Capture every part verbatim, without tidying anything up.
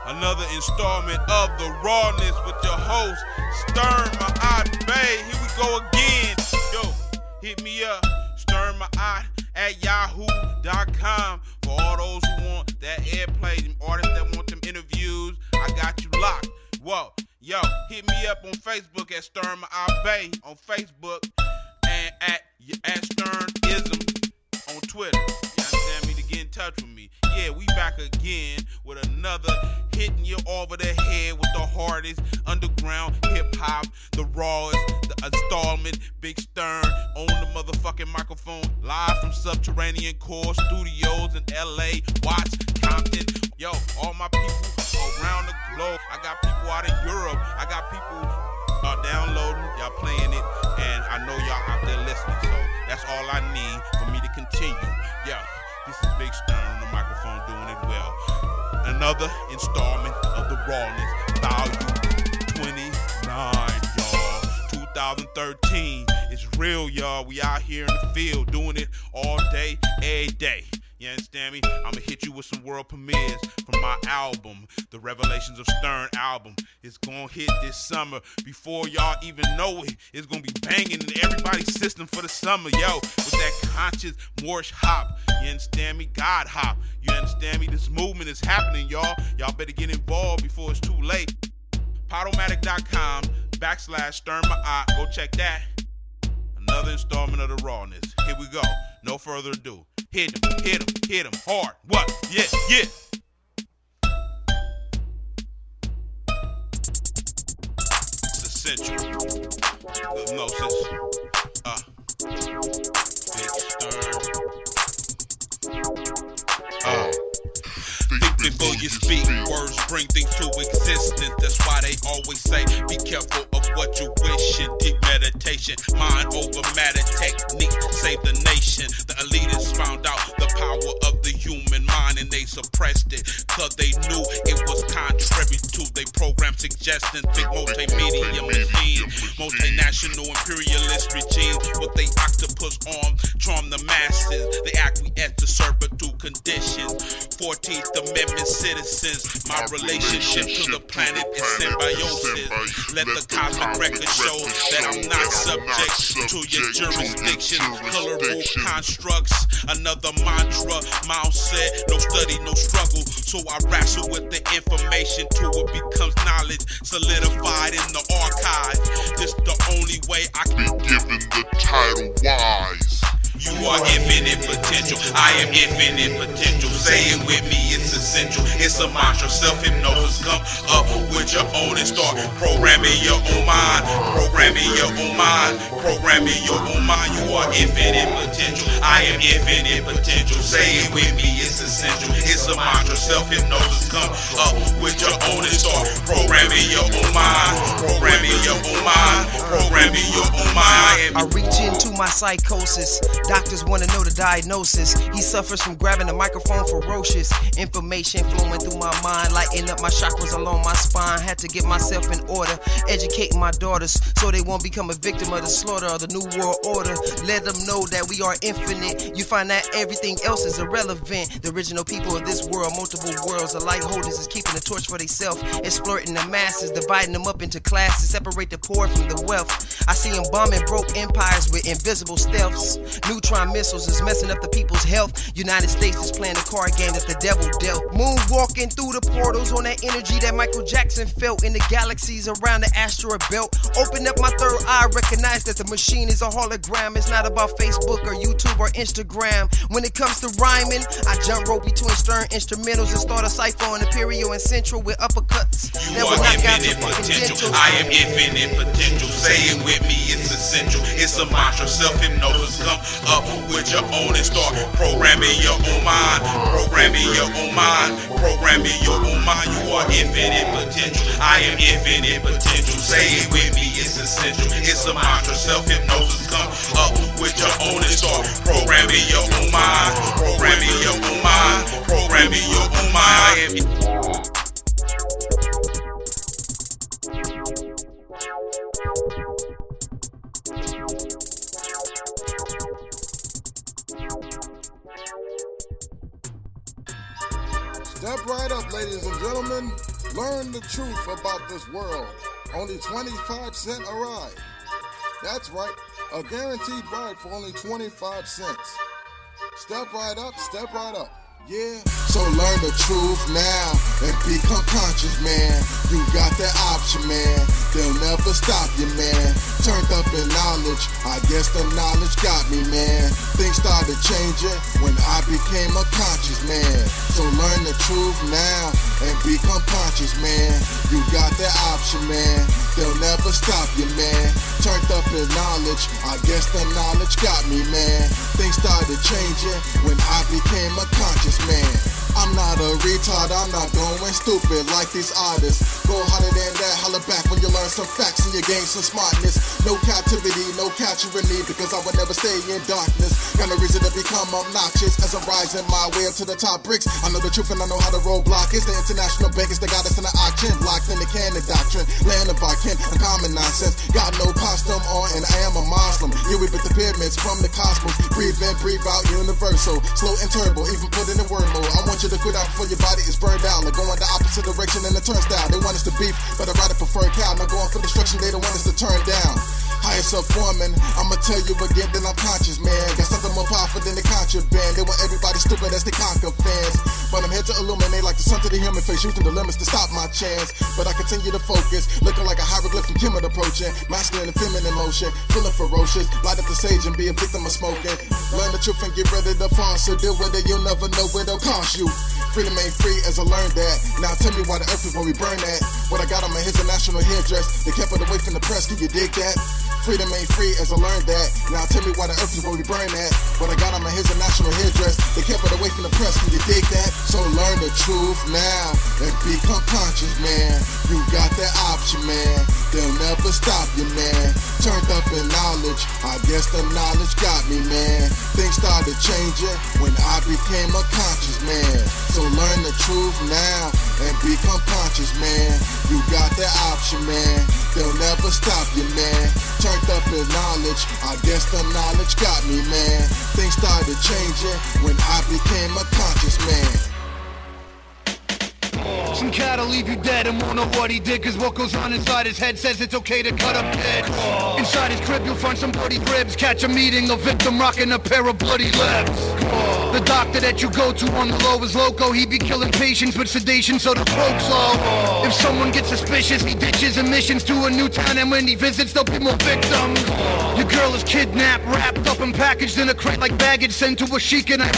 Another installment of The Rawness with your host, Stern Ma'at Bey. Here we go again. Yo, hit me up, Stern Ma'at at yahoo dot com. For all those who want that airplay, them artists that want them interviews, I got you locked. Whoa, yo, hit me up on Facebook at Stern Ma'at Bey on Facebook and at, at Sternism on Twitter. You understand me? To get in touch with me. Yeah, we back again with another hitting you over the head with the hardest underground hip-hop, the rawest, the installment, Big Stern on the motherfucking microphone, live from Subterranean Core Studios in L A, Watts, Compton. Yo, all my people around the globe. I got people out in Europe. I got people uh, downloading, y'all playing it, and I know y'all out there listening, so that's all I need for me to continue. Yo, this is Big Stern on the microphone doing it well. Another installment of The Rawness, volume twenty-nine, y'all. two thousand thirteen. It's real, y'all. We out here in the field doing it all day, every day. You understand me? I'ma hit you with some world premieres from my album, the Revelations of Stern album. It's gonna hit this summer. Before y'all even know it, it's gonna be banging in everybody's system for the summer, yo. With that conscious Moorish hop. You understand me? God hop. You understand me? This movement is happening, y'all. Y'all better get involved before it's too late. Podomatic.com backslash Stern Ma'at. Go check that. Another installment of The Rawness. Here we go. No further ado. Hit him, hit him, hit him hard. What? Yeah, yeah. It's essential. Hypnosis. Uh. Big Stern. Uh. Think before you speak, words bring things to existence. That's why they always say, be careful of what you wish in deep meditation. Mind over matter technique, save the nation. The elitists found out the power of the human mind and they suppressed it, cause they knew it was contrary to their program suggesting big multimedia machine, multinational imperialist regime with they octopus arm, charm the masses. They acquiesce to servitude conditions. fourteenth Amendment citizens, my relationship to the planet is symbiosis. Let the cosmic record show that I'm not subject to your jurisdiction. Colorful constructs, another mantra. Mao said, no study, no struggle. So I wrestle with the information till it becomes knowledge, solidified in the archive. This the only way I can be given the title wise. You are infinite potential, I am infinite potential. Say it with me, it's essential. It's a mantra, self-hypnosis. Come up with your own and start programming your own mind. Programming your own mind. Programming your own mind. You are infinite potential, I am infinite potential. Say it with me, it's essential. It's a mantra, self-hypnosis. Come up with your own and start programming your own mind. Programming your own mind. Programming your own mind. I reach into my psychosis. Doctors want to know the diagnosis. He suffers from grabbing the microphone ferocious. Information flowing through my mind, lighting up my chakras along my spine. Had to get myself in order, educating my daughters so they won't become a victim of the slaughter of the new world order. Let them know that we are infinite. You find that everything else is irrelevant. The original people of this world, multiple worlds, the light holders is keeping the torch for themselves, exploiting the masses, dividing them up into classes, separate the poor from the wealth. I see them bombing broke empires with invisible stealths. Neutron missiles is messing up the people's health. United States is playing the card game that the devil dealt. Moonwalking through the portals on that energy that Michael Jackson felt in the galaxies around the asteroid belt. Open up my third eye, recognize that the machine is a hologram. It's not about Facebook or YouTube or Instagram. When it comes to rhyming, I jump rope between Stern instrumentals and start a cipher on Imperial and Central with uppercuts. You are infinite potential, I am infinite potential. Say it with me, it's essential. It's a mantra, self-hypnosis. Come up with your own and start programming your own mind. Programming your own mind. Programming your own mind. You are infinite potential, I am infinite potential. Say it with me, it's essential. It's a mantra, self-hypnosis. Come up with your own and start programming your own mind. Programming your own mind. Programming your own mind. Step right up, ladies and gentlemen. Learn the truth about this world. Only twenty-five cents a ride. That's right, a guaranteed ride for only twenty-five cents. Step right up, step right up. Yeah. So learn the truth now and become conscious, man. You got that option, man. They'll never stop you, man. Turned up in knowledge, I guess the knowledge got me, man. Things started changing when I became a conscious man. So learn the truth now and become conscious, man. You got that option, man. They'll never stop you, man. Turned up in knowledge, I guess the knowledge got me, man. Things started changing when I became a conscious man. I'm not a retard, I'm not going stupid like these artists. Go harder than that, holla back when you learn some facts and you gain some smartness. No captivity, no capturing me, because I would never stay in darkness. Got no reason to become obnoxious as I'm rising my way up to the top bricks. I know the truth and I know how to roadblock it. The international bankers, they got us in the auction. Blocked in the canon doctrine, land of our kin, uncommon nonsense. Got no costume on and I am a Muslim. You we with the pyramids from the cosmos. Breathe in, breathe out, universal. Slow and turbo, even put in the word mode. I want you to quit out before your body is burned out. Like going the opposite direction in the turnstile. They want us to beef, but I'd rather prefer a cow. Not going for destruction, they don't want us to turn down. Highest up foreman, I'ma tell you again that I'm conscious, man. Got something more powerful than the contraband. They want everybody stupid as they conquer fans. But I'm here to illuminate like the sun to the human face, using the limits to stop my chance. But I continue to focus, looking like a hieroglyph from Kemet approaching. Masculine and feminine motion, feeling ferocious. Light up the sage and be a victim of smoking. Learn the truth and get rid of the false. So deal with it, you'll never know where they'll cost you. Freedom ain't free as I learned that. Now tell me why the earth is where we burn at. What I got on my head's a national hairdress. They kept it away from the press, can you dig that? Freedom ain't free as I learned that. Now tell me why the earth is where we burn at. What I got on my head's a national hairdress. They kept it away from the press, can you dig that? So learn the truth now and become conscious, man. You got that option, man. They'll never stop you, man. Turned up in knowledge, I guess the knowledge got me, man. Things started changing when I became a conscious man. So learn the truth now and become conscious, man. You got that option, man. They'll never stop you, man. Turned up in knowledge, I guess the knowledge got me, man. Things started changing when I became a conscious man. Some cat'll leave you dead and won't know what he did, cause what goes on inside his head says it's okay to cut up kids. Inside his crib you'll find some bloody ribs. Catch a meeting, a victim rocking a pair of bloody lips. The doctor that you go to on the low is loco. He be killing patients with sedation so the croak's low. If someone gets suspicious, he ditches admissions to a new town, and when he visits there'll be more victims. Your girl is kidnapped, wrapped up and packaged in a crate like baggage sent to a sheik in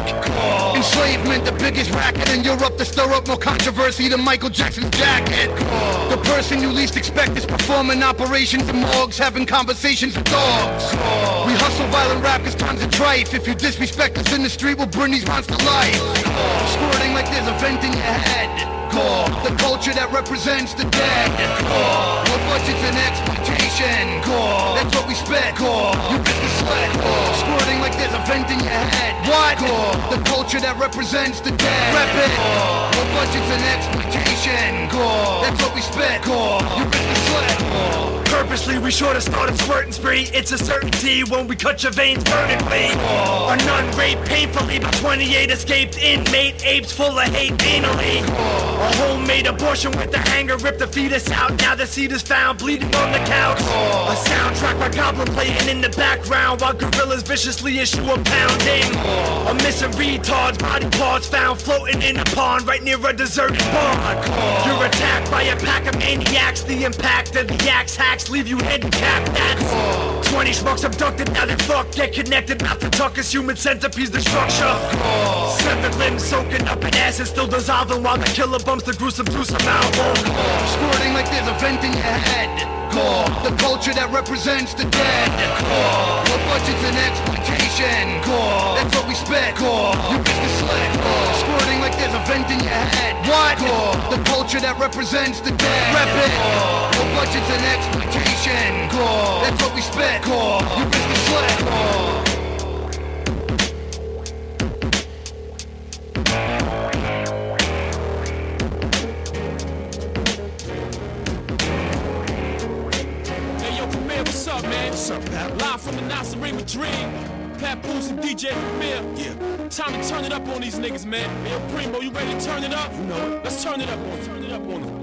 Iraq. Enslavement, the biggest racket in Europe to stir up more controversy than Michael Jackson's jacket. The person you least expect is performing operations in morgues, having conversations with dogs. We hustle violent rap cause times are trife. If you disrespect us in the street, we'll bring these rhymes to life. Squirting like there's a vent in your head. The culture that represents the dead. More budgets and exploitation. That's what we spent. You business sweat. Squirting like there's a vent in your head. What? The culture that represents the dead. Rep it. More budgets and exploitation. That's what we spent. You business sweat. Purposely, we sure to start a squirting spree. It's a certainty when we cut your veins vertically. A nun raped painfully by twenty-eight escaped inmate apes full of hate anally. A homemade abortion with the hanger ripped the fetus out. Now the seed is found bleeding on the couch. A soundtrack by Goblin playing in the background while gorillas viciously issue a pounding. A missing retard's body parts found floating in a pond right near a deserted barn. You're attacked by a pack of maniacs. The impact of the axe hacks leave you handicapped. That's twenty schmucks abducted, now they're fucked. Get connected, mouth to tuckus, human centipedes the structure. Severed limbs soaking up in acid, still dissolving while the killer bumps the gruesome gruesome album. Squirting like there's a vent in your head. The culture that represents the dead. More budgets and exploitation. That's what we spent. You business slick. Squirting like there's a vent in your head. What? The culture that represents the dead. Rep it. More budgets and exploitation. That's what we spent. You business slick. What's up, Pat? Live from the Nasarima Dream. Pat Poose and D J Premier. Yeah. Time to turn it up on these niggas, man. Hey, yo, Primo, you ready to turn it up? You know it. Let's turn it up on Turn it up on them.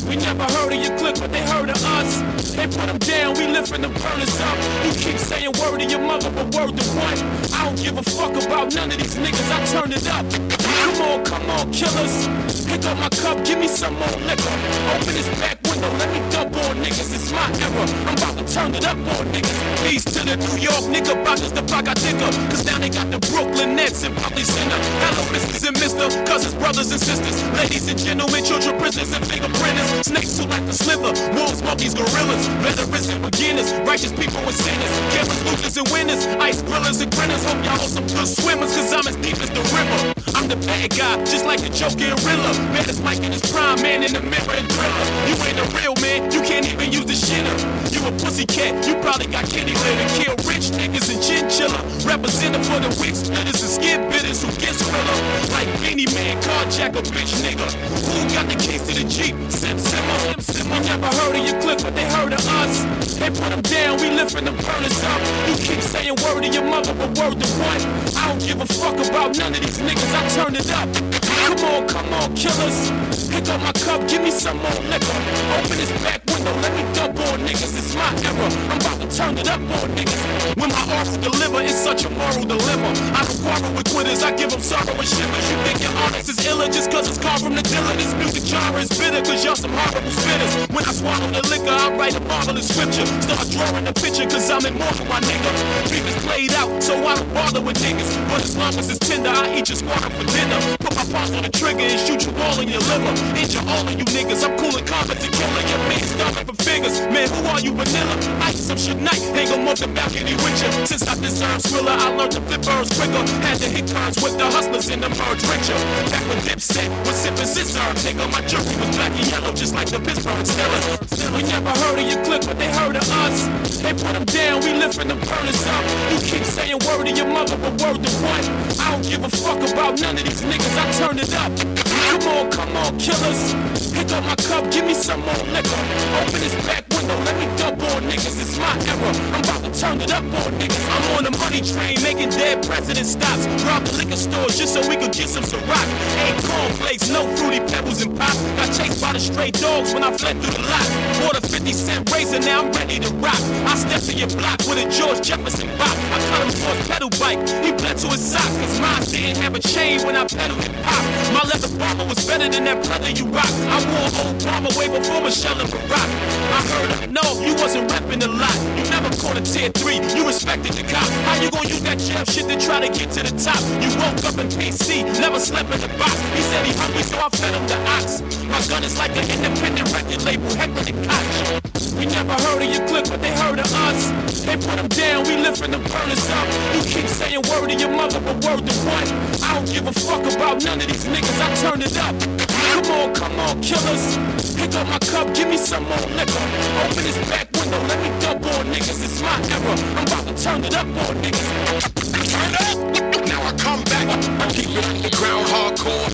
We never heard of your clique, but they heard of us. They put them down, we lifting them burners up. You keep saying word to your mother, but word to what? I don't give a fuck about none of these niggas, I turn it up. Come on, come on, killers. Pick up my cup, give me some more liquor. Open this back window, let me dump on niggas, it's my era. I'm about to turn it up on niggas. Peace to the New York nigga, bottles the block I dicker. Cause now they got the Brooklyn Nets and Poly Center. Hello, missus and mister, cousins, brothers and sisters. Ladies and gentlemen, children, prisoners and fingerprinters. Snakes who like to slither, wolves, monkeys, gorillas. Veterans and beginners, righteous people and sinners. Gamblers, losers and winners, ice grillers and grinners. Hope y'all some good swimmers, cause I'm as deep as the river. I'm the bad guy, just like the Joker and Riddler. Man, it's Mike in his prime, man in the mirror and thriller. You ain't a real man, you can't even use the shitter. You a pussy cat, you probably got kitty litter. Kill rich niggas and chinchilla. Representing for the wig splitters and skin bitters who get thriller. Like Beanie Man, carjack a bitch nigga. Who got the keys to the Jeep? Sim Simmer, Sim Simmer. We never heard of your clique, but they heard of us. They put them down, we lifting them burners up. You keep saying word to your mother, but word to what? I don't give a fuck about none of these niggas, I turn it up. Come on, come on, killers. Pick up my cup, give me some more liquor. Open this back window, let me dump on niggas, it's my era. I'm about to turn it up on niggas. When my oral deliver, it's such a moral dilemma. I don't quarrel with quitters, I give them sorrow and shivers. You think your honest is iller just cause it's carved from the dealer. This music genre is bitter cause y'all some horrible spitters. When I swallow the liquor, I write a marvelous scripture. Start drawing the picture cause I'm immortal, my nigga. Beef is played out, so I don't bother with niggas. But as long as it's tender, I eat your squatter for dinner. Put my paws on the trigger and shoot you all in your liver. Injure all of you niggas, I'm cool and confident to killing your man, stomping for fingers. Man, who are you, vanilla? I eat some shit night, hang on off the balcony with you. Since I deserve Skrilla, I learned to flip birds quicker. Had to hit turns with the hustlers in the merge richer. Back when Dipset was sipping scissor, nigga, my jury was black and yellow, just like the Pittsburgh Steelers. We never heard of your clique, but they heard of us. They put them down, we lifting them burners up. You keep saying word to your mother, but word to what? I don't give a fuck about none of these niggas, I turn it up. Come on, come on, killers. Pick up my cup, give me some more liquor. Open this back window, let me dump on niggas, it's my era. I'm about to turn it up on niggas. I'm on the money train, making dead president stops. Rob the liquor stores just so we could get some Ciroc. Ain't cornflakes, no fruity pebbles and pop. Got chased by the stray dogs when I fled through the lot. Bought a fifty cent razor, now I'm ready to rock. I stepped to your block with a George Jefferson bop. I cut him for his pedal bike, he bled to his socks. Cause mine didn't have a chain when I pedaled and pop. My leather bomber was better than that leather you rock. I wore Obama way before Michelle and Barack. I heard up north, you wasn't repping a lot. You never caught a tier three, you respected the cops. How you gonna use that jail shit to try to get to the top? You woke up in P C, never slept in the box. He said he hungry, so I fed him the ox. My gun is like an independent record label, heckling the coach. We never heard of your clique, but they heard of us. They put them down, we lifting them burners up. You keep saying word to your mother, but word to what? I don't give a fuck about none of these niggas, I turn it up. Come on, come on, killers. Pick up my cup, give me some more liquor. Open this back window, let me dump on niggas, it's my era. I'm about to turn it up on niggas. Turn up, now I come back. I keep it underground hardcore.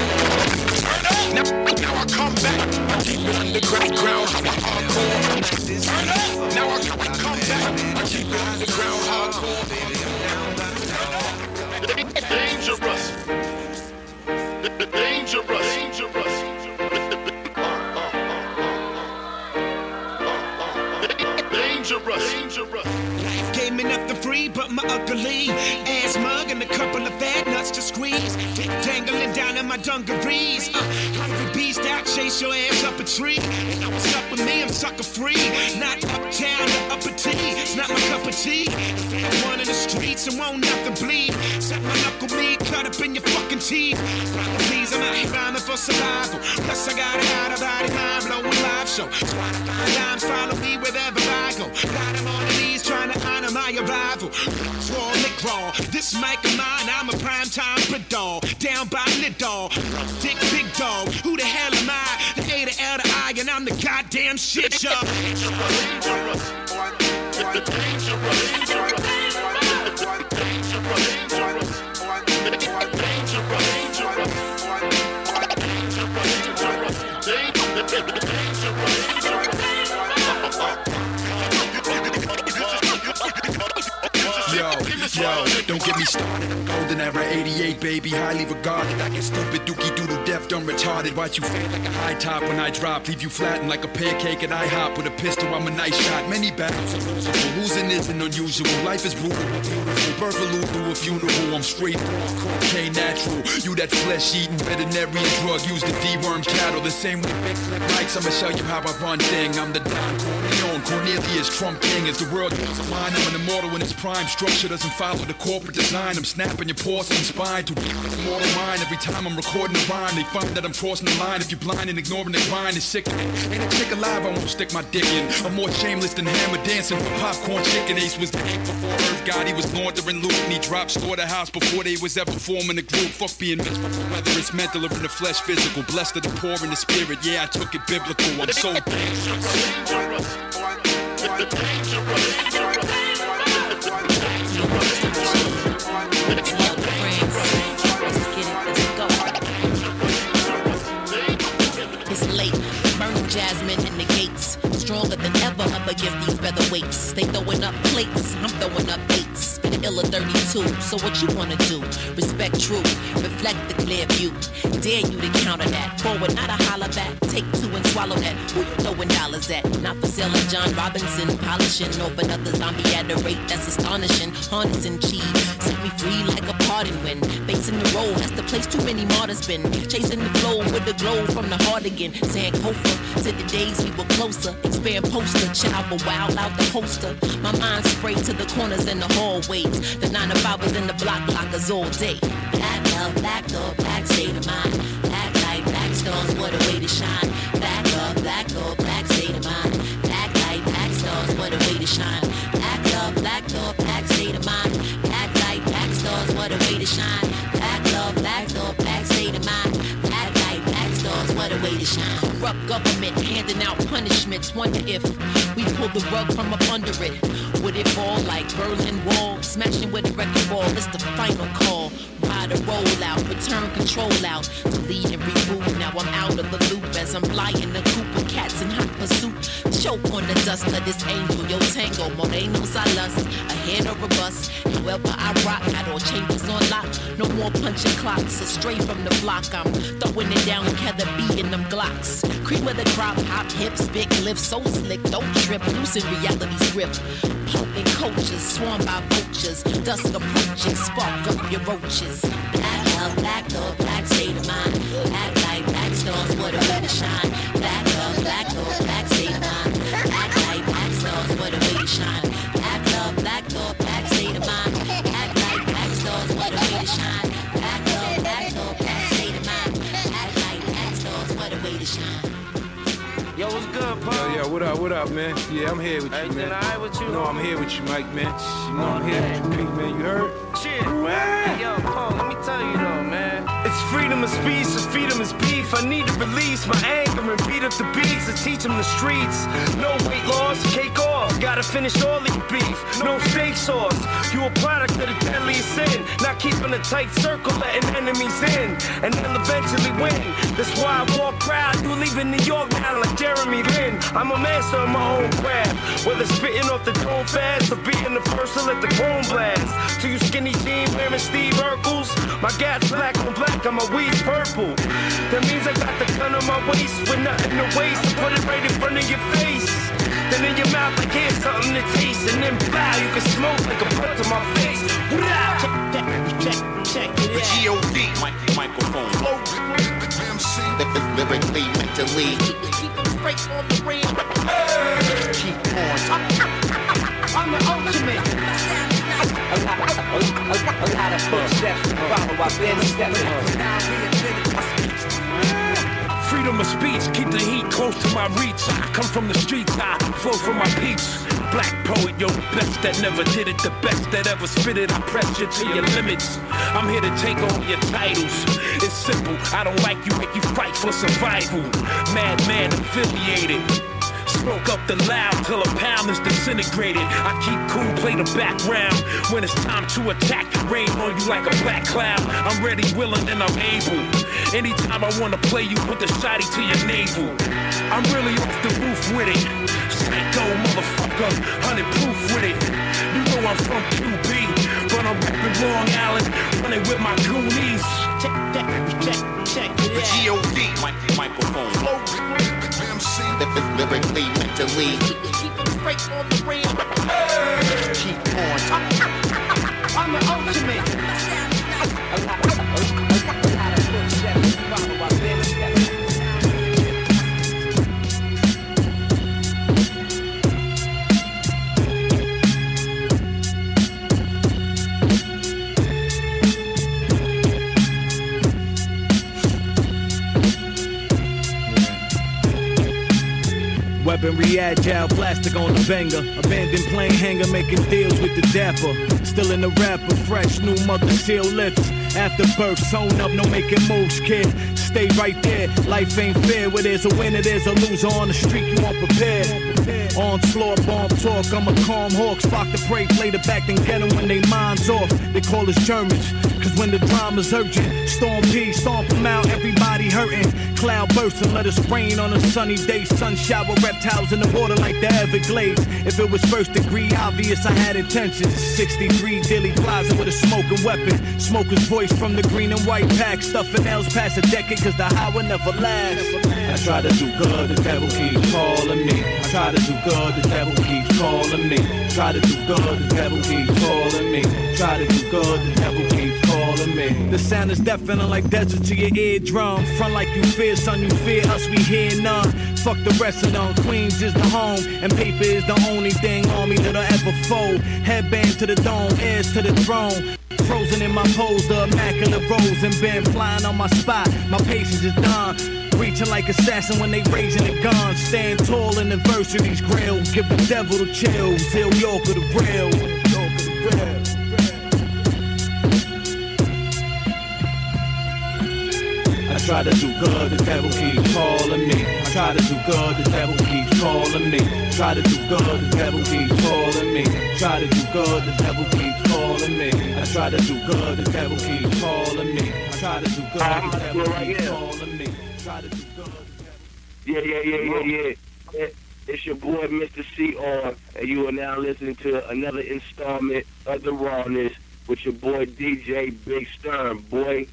Turn up, now, now I come back. I keep it underground hardcore. Turn up, now I come back. I keep it underground hardcore. Dangerous. Dangerous. Dangerous. Dangerous. Dangerous. Life gave me nothing free but my ugly ass mug and a couple of fat nuts to squeeze. Dick dangling down in my dungarees. Uh, hungry beast out, chase your ass up a tree. You know what's up with me? I'm sucker free. Not uptown or upper T. It's not my cup of tea. I'm one in the streets and won't nothing bleed. Set my knuckle bleed, cut up in your fucking teeth. Please, I'm out here rhyming for survival. Plus I got a out of body mind blowing live show. Try to find dimes, follow me wherever I go. Got him on the knees trying to honor my arrival. Raw, lick raw, this mic of mine, I'm a prime time big dog. Down by lid dog, dick big dog. Who the hell am I? The A, the L, the I, and I'm the goddamn shit, y'all. Dangerous, dangerous, dangerous, dangerous, Yo, don't get get me started. I'm golden era eighty-eight, baby, highly regarded. I get stupid, dookie doodle, deaf, dumb, retarded. Watch you fade like a high top when I drop. Leave you flattened like a pancake and I hop. With a pistol, I'm a nice shot. Many battles are losable. Losing isn't unusual. Life is brutal, beautiful. Birth allude to a funeral. I'm straight cocaine natural. You that flesh-eating veterinarian drug. Use the D-worm cattle. The same way big flip mics. I'ma show you how I run thing. I'm the Don Corleone. Cornelius Trump King. As the world goes mine, I'm an immortal in its prime. Structure doesn't follow the corporate design. I'm snapping your porcelain spine to immortal mind. Every time I'm recording a rhyme, they find that I'm crossing the line. If you're blind and ignoring the grind, it's sick. Ain't a chick alive I won't stick my dick in. I'm more shameless than hammer dancing for popcorn chicken. Ace was the ink before Earth God. He was laundering loot and he dropped slaughterhouse before they was ever forming a group. Fuck being mystical, whether it's mental or in the flesh, physical. Blessed are the poor in the spirit. Yeah, I took it biblical. I'm so dangerous. It's late, burning jasmine in the gates. Stronger than ever up against these featherweights. They throwing up plates, I'm throwing up eights. Spit illa thirty-two, so what you wanna do? Respect truth, reflect the clear view. Dare you to counter that. Forward, not a holler back. Take two and swallow that. Who you throwing dollars at? Not for selling John Robinson, polishing over another zombie at a rate that's astonishing. Harnessing cheese, set me free like a pardon when facing the road. That's the place too many martyrs been. Chasing the flow with the glow from the heart again. Saying Kofa to the days we were closer. Expand poster, child but wild out the holster. My mind sprayed to the corners and the hallways. The nine to five was in the block lockers all day. Black love, black door, black state of mind. Black light, black stars, what a way to shine. Black love, black door, black state of mind. Black light, black stars, what a way to shine. Black love, black door, black state of mind. Black light, black stars, what a way to shine. Black love, black door, black state of mind. Black light, black stars, what a way to shine. Corrupt government handing out punishments. Wonder if we pull the rug from up under it. Would it fall like Berlin Wall? Smashing with a wrecking ball, it's the final call. Ride a roll out, return control out. Delete and reboot, now I'm out of the loop. As I'm flying the coop with cats in hot pursuit. Choke on the dust of this angel, yo tango. Morenos I lust, ahead or a bus. However I rock, got all changes on lock. No more punching clocks, astray from the block. I'm throwing it down, Heather B in them Glocks. Cream of the crop, hop hips, big lift, so slick, don't trip. Loosen reality's grip. Poking coaches, swarmed by vultures. Dusk approaching, spark up your roaches. Black love, black door, black state of mind. Black light, black stars, what a way to shine. Black love, black door, black state of mind. Black light, black stars, what a way to shine. Black love, black door, black state of mind. Black light, black stars, what a way to shine. Black love, black door, black state of mind. Black light, black stars, what a way to shine. Yo, what's good, Paul? Yo, yo, what up, what up, man? Yeah, I'm here with you, Everything man. alright with you? You know I'm here with you, Mike, man. You know I'm here with you, Pete, man. You heard? Shit. Hey, yo, Paul, let me tell you though, man. It's freedom of speech, so freedom is beef. I need to release my anger and beat up the beats and teach them the streets. No weight loss, cake off. Gotta finish all your beef. No steak sauce. You a product of the deadliest sin. Not keeping a tight circle, letting enemies in. And they'll eventually win. That's why I walk proud. You leaving New York now like Jeremy Lin. I'm a master of my own craft. Whether spitting off the dome fast or being the first to let the chrome blast. To you skinny jean wearing Steve Urkels. My gas black on black, I'm a weed's purple. That means I got the gun on my waist with nothing to waste. I put it right in front of your face. Then in your mouth like here's something to taste. And then blow, you can smoke like a butt to my face. Check, check, check, check it out. G O D microphone. M C lyrically, mentally. Keep, keep it straight on the rim. Keep on. I'm the ultimate. A lot, a, a, a lot of footsteps to follow. I've been stepping. Freedom of speech, keep the heat close to my reach. I come from the streets, I flow from my peeps. Black poet, yo, best that never did it, the best that ever spit it. I press you to your limits. I'm here to take all your titles. It's simple, I don't like you, make you fight for survival. Madman affiliated. Smoke up the loud till a pound is disintegrated. I keep cool, play the background. When it's time to attack, rain on you like a black cloud. I'm ready, willing, and I'm able. Anytime I wanna play you, put the shotty to your navel. I'm really off the roof with it. Psycho motherfucker, hundred proof with it. You know I'm from Q B, but when I'm repping Long Island, running with my goonies. Check, check, check, check it out. G O D microphone. Flow, M C, lyrically, mentally. Keep it straight on the rail. Keep on. I'm the ultimate. A lot of footsteps follow our been steps. Weaponry agile, plastic on the banger. Abandoned plane hanger, making deals with the dapper. Still in the rapper, fresh new mother seal lips. After birth, sewn up, no making moves, kid. Stay right there, life ain't fair. Where there's a winner, there's a loser on the street, you aren't prepared. Onslaught, bomb talk, I'm a calm hawk. Spark the prey, play the back, then get them when they minds off. They call us Germans, cause when the drama's urgent, storm P, stomp them out, everybody hurting. Cloud bursting, let us rain on a sunny day. Sun shower, reptiles in the water like the Everglades. If it was first degree, obvious I had intentions. sixty-three Dilly Plaza with a smoking weapon. Smoker's voice from the green and white pack. Stuffing L's past a decade, cause the highway never lasts. I try to do good, the devil keeps calling me. I try to do good, the devil keeps calling me. Try to do good, the devil keeps calling me. Try to do good, the devil keeps calling me. The sound is deafening like desert to your eardrum. Front like you fear, son, you fear us, we hear none. Fuck the rest of them, Queens is the home. And paper is the only thing on me that'll ever fold. Headband to the dome, heirs to the throne. Frozen in my pose, the immaculate rose. And been flying on my spot, my patience is done. Reaching like assassin when they raising the gun. Stand tall in adversity's grill. Give the devil the chills. Ill York of the real. York of the real. I try to do good, the devil keeps calling me. I try to do good, the devil keeps calling me. Try to do good, the devil keeps calling me. Try to do good, the devil keeps calling me. I try to do good, the devil keeps calling me. I try to do good, the devil keeps calling me. Try to do good. Yeah, yeah, yeah, yeah, yeah. It's your boy, Mister C R, and you are now listening to another installment of The Rawness with your boy D J Big Stern, boy.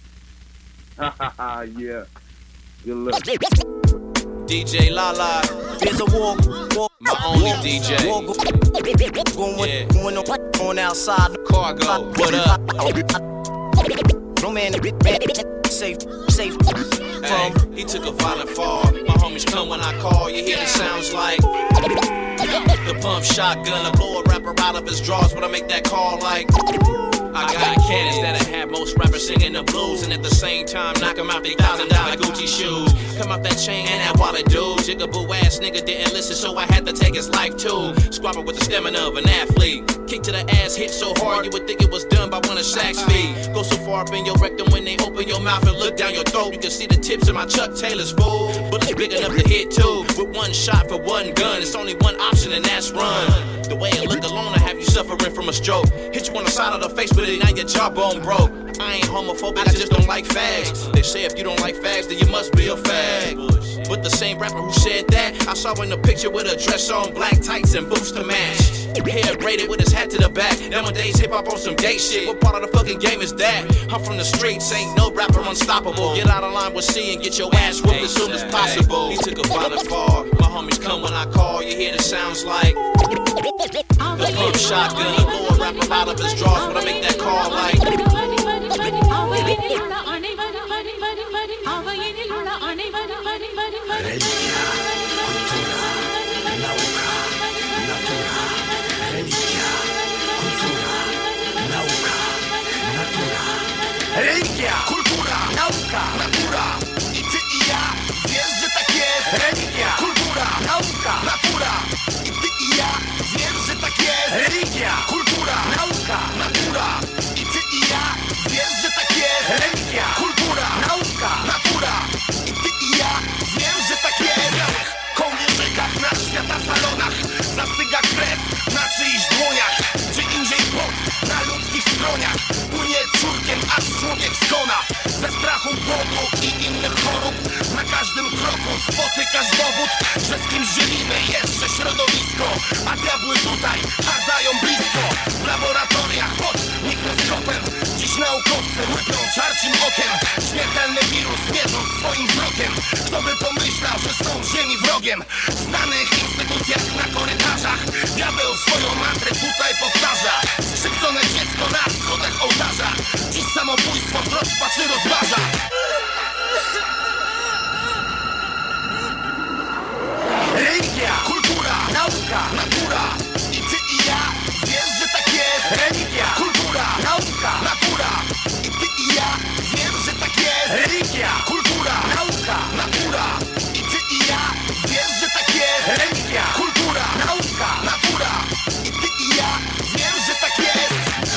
Yeah. Good luck. D J Lala, there's a war, war my only D J. War, go, going, yeah. going on, on outside. Cargo, what up? No man, safe, safe. Hey, he took a violent fall. My homies come when I call. You hear the sounds like the pump shotgun. The blow a rapper out of his drawers when I make that call like. I got cannons that'll have most rappers singing the blues, and at the same time knock them out they thousand dollar Gucci shoes. Come out that chain and that wallet, dude. Jigaboo ass nigga didn't listen, so I had to take his life too. Squabble with the stamina of an athlete. Kick to the ass, hit so hard you would think it was done by one of Shaq's feet. Go so far up in your rectum when they open your mouth and look down your throat. You can see the tips of my Chuck Taylor's fool. But it's big enough to hit two. With one shot for one gun, it's only one option and that's run. The way it look alone, I have you suffering from a stroke. Hit you on the side of the face, but it now your jawbone broke. I ain't homophobic, I just don't like fags. They say if you don't like fags, then you must be a fag. But the same rapper who said that, I saw in the picture with a dress on, black tights and boots to match. Hair braided with his hat to the back. Nowadays hip hop on some gay shit. What part of the fucking game is that? I'm from the streets, ain't no rapper unstoppable. Get out of line with C and get your ass whooped as soon as possible. He took a violent fall. My homies come when I call. You hear the sounds like the pump shotgun. The blow a rapper out of his drawers when I make that call like. Religia, kultura, nauka, natura. I ty i ja, wiesz, że tak jest. Religia, kultura, nauka, natura. I ty i ja, wiesz, że tak jest. Religia, kultura, nauka, natura. I ty i ja, wiesz, że tak jest. Religia, kultura, nauka, natura. I ty i ja, wiem, że tak jest. W kołnierzykach, na świata salonach zastyga krew na czyichś dłoniach. Czy indziej pot na ludzkich stroniach płynie czurkiem, aż człowiek skona. Ze strachu, głodu i innych chorób na każdym kroku spotykasz dowód, że z kimś dzielimy jeszcze środowisko, a diabły tutaj chadzają blisko. W laboratoriach pod mikroskopem dziś naukowcy łypią czarcim okiem śmiertelny wirus, mierząc swoim wzrokiem. Kto by pomyślał, że są ziemi wrogiem? W znanych instytucjach na korytarzach diabeł swoją mantrę tutaj powtarza. Skrzywdzone dziecko na schodach ołtarza dziś samobójstwo z rozpaczy rozważa. Religia, kultura, nauka, natura. I ty i ja wiesz, że tak jest. Religia, kultura, nauka, natura. I ty i ja wiem, że tak jest. Religia, kultura, nauka, natura. I ty i ja wiesz, że tak jest. Religia, kultura, nauka, natura. I ty i ja wiem, że tak jest.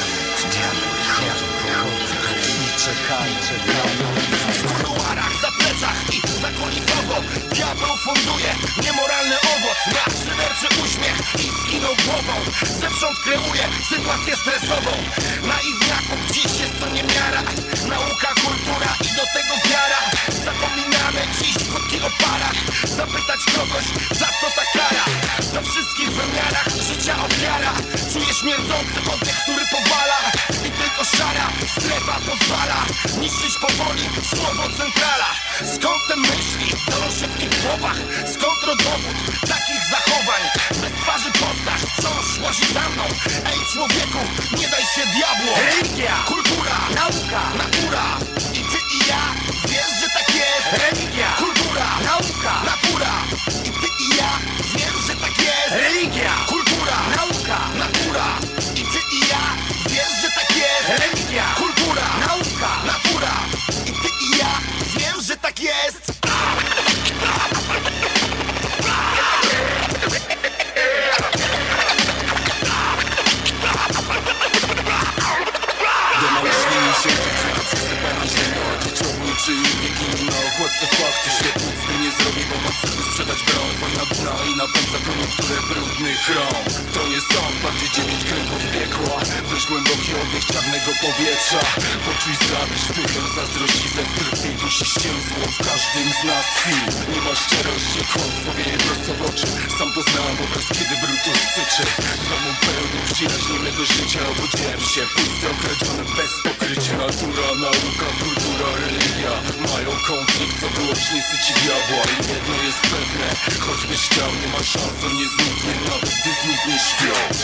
W kuluarach, zapleczach i zakolicowo diabeł funduje niemoralny owoc. Ma szyderczy uśmiech i skinął głową. Zewsząd kreuje sytuację stresową. Naiwniaków dziś jest co niemiara. Nauka, kultura i do tego wiara. Zapominamy dziś w krótkich oparach zapytać kogoś, za co ta kara. We wszystkich wymiarach życia ofiara. Czuje śmierdzący oddech, który powala. I tylko szara strefa pozwala niszczyć powoli słowo centrala. Skąd te myśli w szybkich głowach? Skąd rodowód takich zachowań? Bez twarzy postać wciąż łazi za mną. Ej człowieku, nie daj się diabłu. Religia, kultura, nauka, natura. I ty i ja wiesz, że tak jest. Religia, kultura, nauka, natura. I ty i ja wiem, że tak jest. Religia, kultura, nauka, natura. I ty i ja wiesz, że tak jest. Religia, kultura, nauka, natura. I ty i ja wiem, że tak jest. Do najważniejszych rzeczy przysypana ziemia. Dzieciobójczy i biegini na okładce fakty. Świetnic z tym nie zrobi, bo ma chcemy sprzedać broń. Wojna dna i napędza koniunkturę brudnych rąk. To nie sąd, bardziej dziewięć kręgów piekła. Weź głęboki oddech czarnego powietrza. Poczuj zawiść, pychę, zazdrość i ze krwi. Dusi ścięzło w każdym z nas chwil. Nie ma szczerości, kłamstwo wieje prosto w oczy. Sam to znam obraz, kiedy Brutus syczy. W domu pełnym przyjaźnionego życia obudziłem się puste, okradzione bez pokrycia. Natura, nauka, kultura, religia mają konflikt, co wyłącznie syci diabła. I jedno jest pewne, choćbyś chciał, nie ma szans, on nie zniknie, nawet gdy zniknie świat.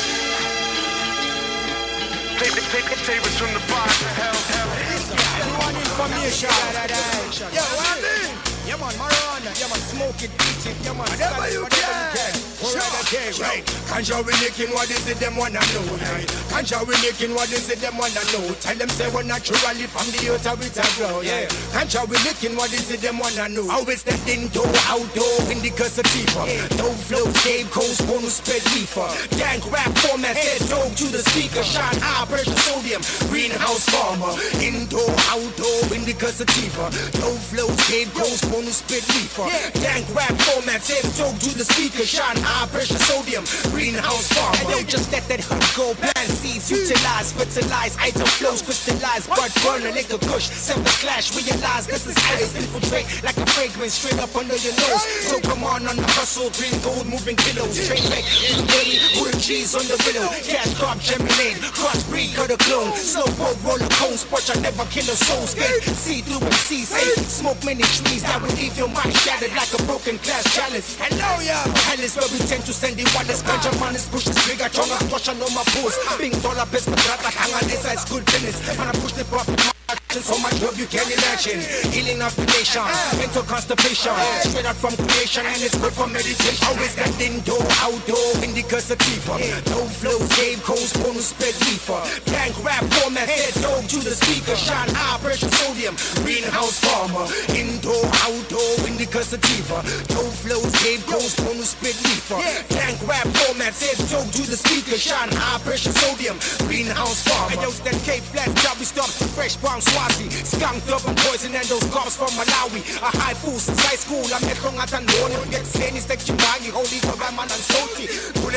Tables from the bottom to hell, hell. Everyone information. Yo, what I mean? Yeah man, marijuana, yeah man, smoke it, eat it, yeah man, whatever you can. Alright, okay, right. Ganja we licking, what is it them wanna know, right? Ganja we licking, what is it them wanna know? Tell them say we're naturally from the earth of it a grow, yeah. Ganja we licking, what is it them wanna know? Always stepped into outdoor, indica sativa. Dope flow, Cape Coast, bonus spread reefer. Gang rap format, said dope to the speaker. Shine high pressure sodium, greenhouse farmer. Indoor, outdoor, indica sativa. Dope flow, Cape Coast, bonus spread reefer. Gang rap format, said dope to the speaker. Shine high pressure sodium, greenhouse farmer. And don't just let that hood go. Plant seeds, utilize, fertilize, item flows, crystallize, bud burner, like a kush. Seven clash, realize this is ice. Infiltrate like a fragrance straight up under your nose. So come on on the hustle, green gold, moving kilos. Train back, dirty, put a cheese on the willow. Cash crop, germinate, crossbreed, cut a clone. Slow boat, roller cone, sports, I never kill a soul. Skate, see through and see safe. Smoke many trees that will leave your mind shattered like a broken glass chalice. Hello, yeah. Hell is where we tend to send the wonders. Ganja man is push the trigger, chonga, squash on my pose. Pink dollar, best matrata, hang on this side's good business. Man, I push the profit. So much love you can imagine. Healing of the nation, mental constipation. Straight out from creation and it's good for meditation. Always got indoor, outdoor, indica sativa. Dope flows, Cape Coast, bonus spread reefer. Tank rap format, said dope to the speaker. Shine high pressure sodium, greenhouse farmer. Indoor, outdoor, indica sativa. Dope flows, Cape Coast, bonus spread reefer. Tank rap format, said dope to the speaker. Shine high pressure sodium, greenhouse farmer. And yo, that Cape Flat job, we stops the fresh brown Swazi, skunked up and poison and those cops from Malawi. A high fool since high school, I'm at home at an morning. Get sane, is that Chimbangi, holy for my man and salty. Kule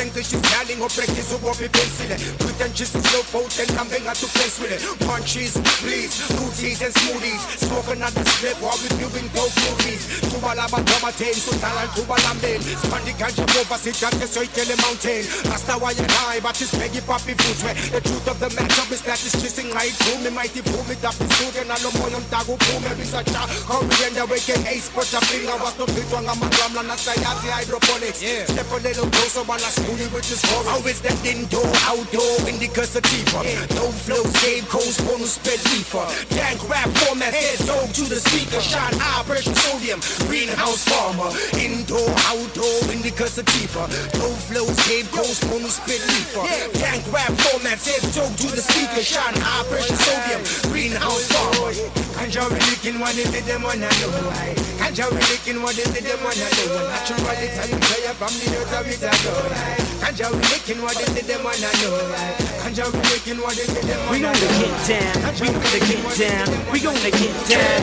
English is telling or practice or what we pencil it. Pretentious is low potent, I'm being out to place with it. Punches, bleeds, booties and smoothies. Smoking on the slip while we viewing dope movies. Tubalaba tomatin, Sultan Tubalambin. Spandi ganja over, sit at the soil mountain. Rasta why you high, but it's Peggy Poppy Foods. The truth of the matter is that it's chasing right through me. Mighty boom it up, it's suit and I don't want to boom. Every such a Korean that we can ace, but a finger was no big one. I'm a ram, not say I hydroponics. Step a little closer while I smoothie with this horror. How is that indoor, outdoor, indica sativa? No flows, game codes, bonus sped leafer. Dank rap format, head dog to the speaker. Shot high pressure sodium, greenhouse farmer. Indoor, outdoor, indica sativa. No flows, game codes, bonus sped leafer. Dank rap format, head dog to the speaker. Shot high pressure sodium, greenhouse farmer. Conjuring licking, what is it, them wanna know? Conjuring licking, what is it, them wanna know? Naturally, tell you, play from the earth of it, I go. Conjuring licking, what is it, them wanna know? Conjuring licking, what is it, them wanna know? We gonna get down, we gonna get down, we gonna get down.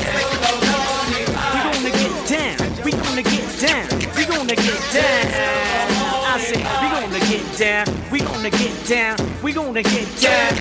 We gonna get down, we gonna get down, we gonna get down. I said, we gonna get down, we gonna get down, we gonna get down.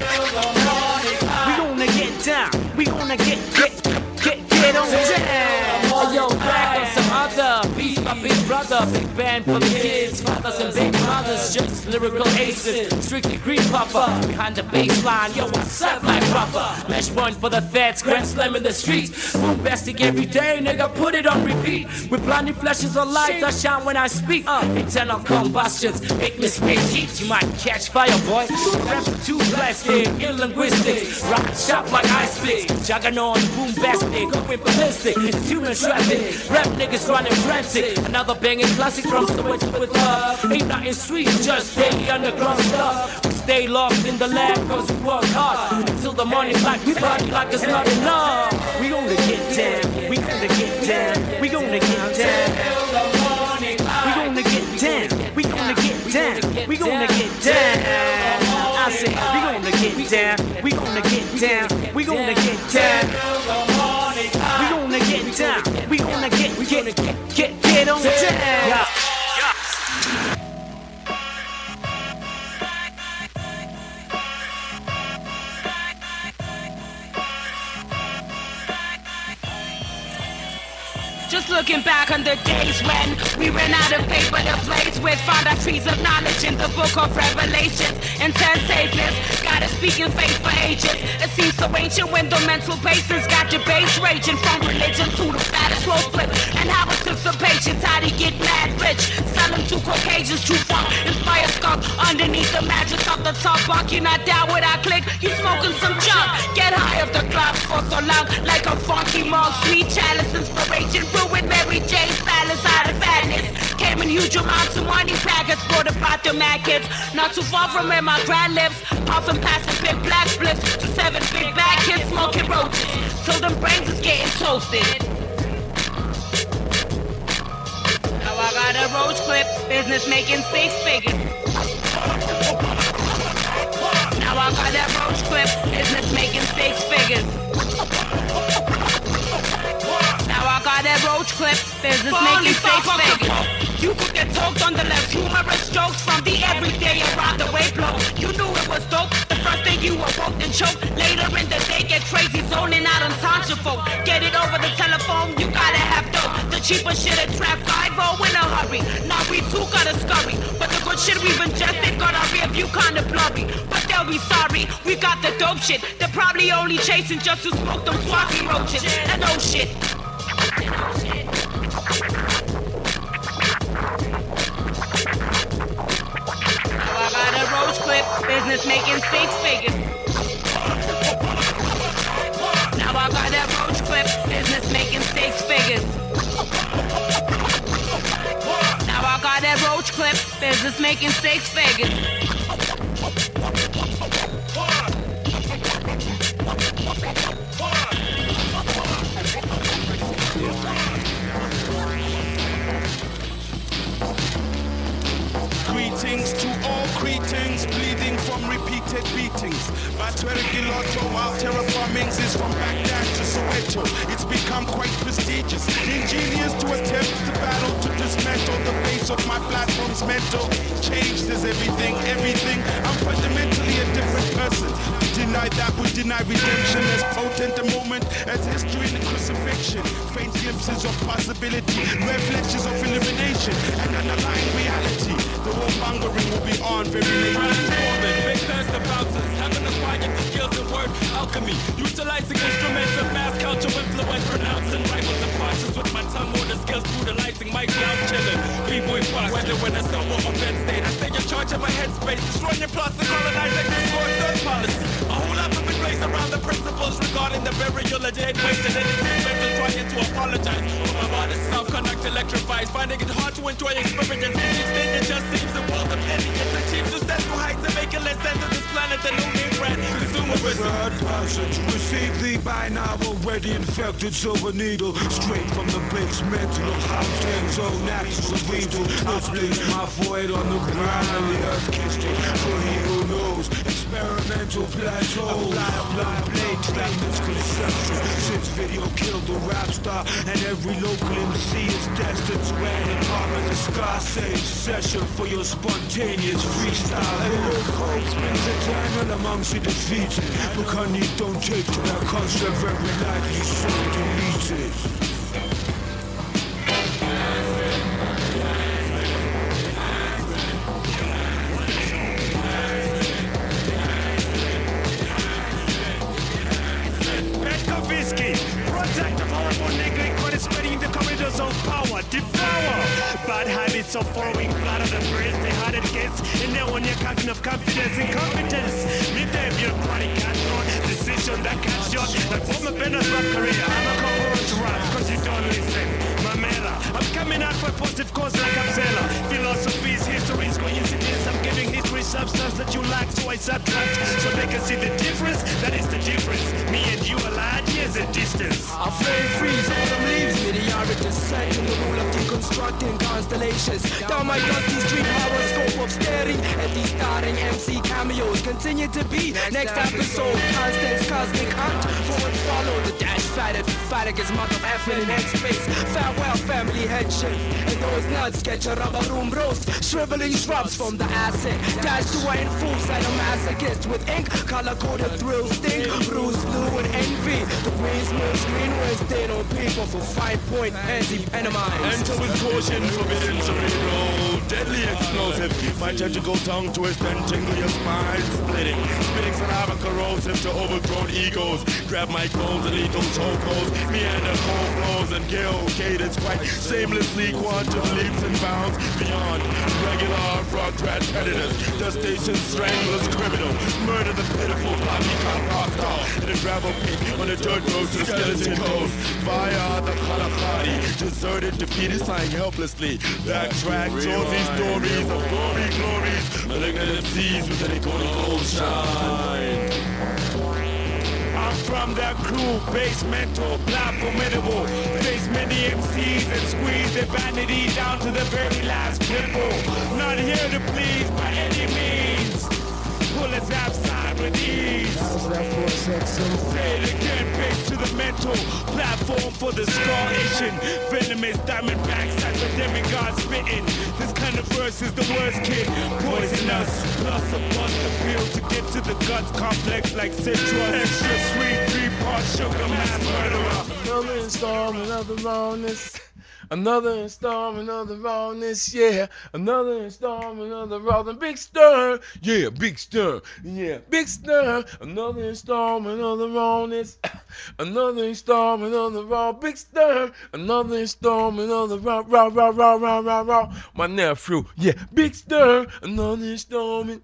We gonna get down, we gonna get, get, get, get on down. Yo, back on some other beats, my big brother, big band for the kids, fathers and big mothers, just lyrical aces, strictly green puffer, behind the bass line, yo, what's up, like rubber, mesh one for the feds, grand slam in the streets, bombastic every day, nigga, put it on repeat, with blinding flashes of light, I shine when I speak, uh, internal combustions, make me spit heat, you might catch fire, boy, rap too plastic, ill linguistics, rock shop like ice spits, juggernauts, bombastic, going ballistic, it's human traffic, rap niggas running frantic, another banging classic from somewhere with love, ain't nothing sweet, just daily underground stuff, we stay locked in the lab cause we work hard, until the morning like we party like it's not enough, we gonna get down, we gonna get down, we gonna get down, we gonna get down, we gonna get down, we gonna get down, I said we gonna get down, we gonna get down, we gonna get down. We gonna get down. We gonna get, we gonna get, get, get on down. Yeah. Just looking back on the days when we ran out of paper to place with, found our trees of knowledge in the book of Revelations. Intense sages, gotta speak in faith for ages. It seems so ancient when the mental bases got debates raging from religion to the status quo flip. And how it took some patience, how to get mad rich. Sell them to Caucasians, true funk, inspire skunk underneath the mattress of the top bunk. You're not down with our click, you smoking some junk. Get high off the clouds for so long, like a funky monk. Sweet chalice inspiration. With Mary Jane's palace out of fatness. Came in huge amounts of money packets, brought about the mad kids. Not too far from where my grand lives. Puffin' passing big black spliffs to seven big bad kids smoking roaches. So them brains is getting toasted. Now I got a roach clip, business making six figures. Now I got that roach clip, business making six figures. Now I got that roach clip, business making six figures. You could get talked on the left, humorous jokes from the everyday around the way blow. You knew it was dope, the first day you awoke and choked. Later in the day, get crazy, zoning out on Sancho folk. Get it over the telephone, you gotta have dope. The cheaper shit at trap five oh in a hurry. Now we too gotta scurry, but the good shit we've ingested got our rear view kinda blurry. But they'll be sorry, we got the dope shit. They're probably only chasing just to smoke them swampy roaches. And oh shit. Now I got a roach clip, business making six figures. Now I got that roach clip, business making six figures. Now I got that roach clip, business making six figures. Greetings to all cretins bleeding from repeated beatings. Battery Gilotto, while terror bombings is from Baghdad to Soweto. It's become quite prestigious. Ingenious to attempt to battle to dismantle the base of my platform's mental. Changed as everything, everything. I'm fundamentally a different person. We deny that, we deny redemption. As potent a moment as history in the crucifixion. Faint glimpses of possibility, red flashes of elimination, and underlying reality. The warmongering will be on very late. Transforming, big master bouncers, having acquired the skills and word alchemy. Utilizing instruments of mass culture influence, pronouncing rifles and punches with my tongue or the skills brutalizing mics loud chilling. B-boy boss, whether when I sober or bed state, I stay in charge of my headspace, destroying your plots and colonizing this war third policy. A whole lot of it placed around the principles regarding the burial of dead waste and anything mental trying to apologize. For my body self-connect electrifies, finding it hard to enjoy experience. Each day it just seems the world of idiots achieve successful heights and making less sense of this planet than no name brand consumerism. Third person to receive the by now already infected silver needle straight from the basement of Houghton's own axis of evil. I place my void on the ground and the earth kissed it. For he who knows, experimental plateau. Blind blade like misconception. Since video killed the rap star and every local M C is destined to end in harm in the sky. Save session for your spontaneous freestyle. Every hope spins eternal amongst the defeated. But honey, don't take to that concept very lightly, so delete it. Protect the horrible negligent credit spreading the corridors of power. Devour bad habits of following blood of the brains they had against. And now when you're counting of confidence and competence, me them bureaucratic control decision that can't shot. Like for my Benner's rap career, I'm a cohort rap cause you don't listen. Mamela, I'm coming out for a positive cause like I'm Zella. Philosophies, histories, coincidence. I'm giving history substance that you lack, so I subtract. So they can see the difference, that is the difference. Me and you allied, years a distance. I flame freeze, autumn leaves, meteoric descent in the rule of deconstructing constellations. Down my dusty street horoscope of staring at these starting M C cameos. Continue to be next episode, Constance cosmic hunt. Forward follow the dash fighter, fighter gets mark of effort in headspace. Farewell family headship, and those nuts get your rubber room roast. Shriveling shrubs from the acid, dash to a in full sight of masochist with ink, color coded thrills, sting, bruise blue and envy. The green smoke screen was stayed on paper for five point anti-pantomime. Enter with caution, forbidden cerebral, deadly explosive. Might have to go tongue twist and tingle your spine splitting. Spitting saliva corrosive to overgrown egos. Grab my clothes and eat those chocos. Meander cold flows and gill cadence quite shamelessly. Quantum leaps and bounds beyond regular rock rat predators. The station stranglers criminal. Murder the pitiful poppycock rock star in a gravel pit on a dirt road to the skeleton coast. Via the Kalahari, deserted, defeated, sighing helplessly. Backtrack towards these stories of glory, glories, malignant M Cs with an iconic gold shine. I'm from that crew, basemental, black formidable. Face many M Cs and squeeze their vanity down to the very last pimple. Not here to please by any means. Pull us outside with ease. Say it again, base to the mental. Platform for the scar Asian. Venomous diamond backs at the demigod spitting. This kind of verse is the worst, kid. Poisonous, plus a bust appeal to get to the guts complex like citrus. Extra sweet, three-part sugar, mass murderer. Another installment of the rawness. Another installment of the rawness, yeah. Another installment of the raw. Big Stern, yeah, Big Stern, yeah, Big Stern. Another installment of the rawness. Another installment of the raw. Big Stern. Another installment of the raw, raw, raw, raw, raw, raw, raw. My nephew, yeah, Big Stern. Another installment.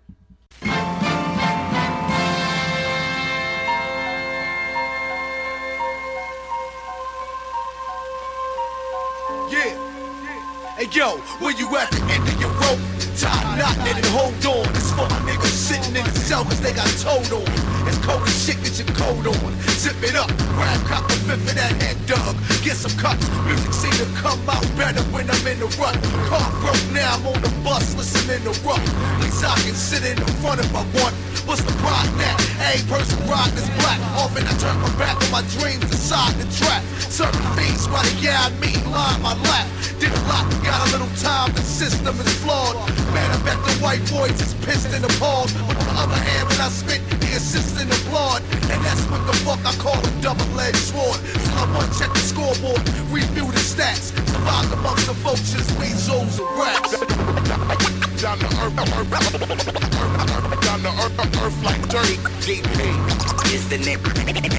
Yeah. Hey yo, where you at the end of your rope? Tie knot it and hold on. It's for my niggas sitting in the cell cause they got told on. It's cold as shit, get your coat on. Zip it up, grab cop a fifth of that head dug. Get some cuts, music seem to come out better when I'm in the rut. Car broke, now I'm on the bus, listening to rough. At least I can sit in the front if I want. What's the problem now? Every person riding is black. Often I turn my back on my dreams, decide to trap. Certain things while they yeah me, lie my lap. Did a lot, got a little time, the system is flawed. Man, I bet the white boys is pissed and appalled. With the other hand, when I spit, the assistant applaud. And that's what the fuck I call a double-edged sword. So I want to check the scoreboard, review the stats. Survived amongst the vultures, weasels, and rats. Down to earth, earth, earth, down to earth, earth like dirt. D P is the name.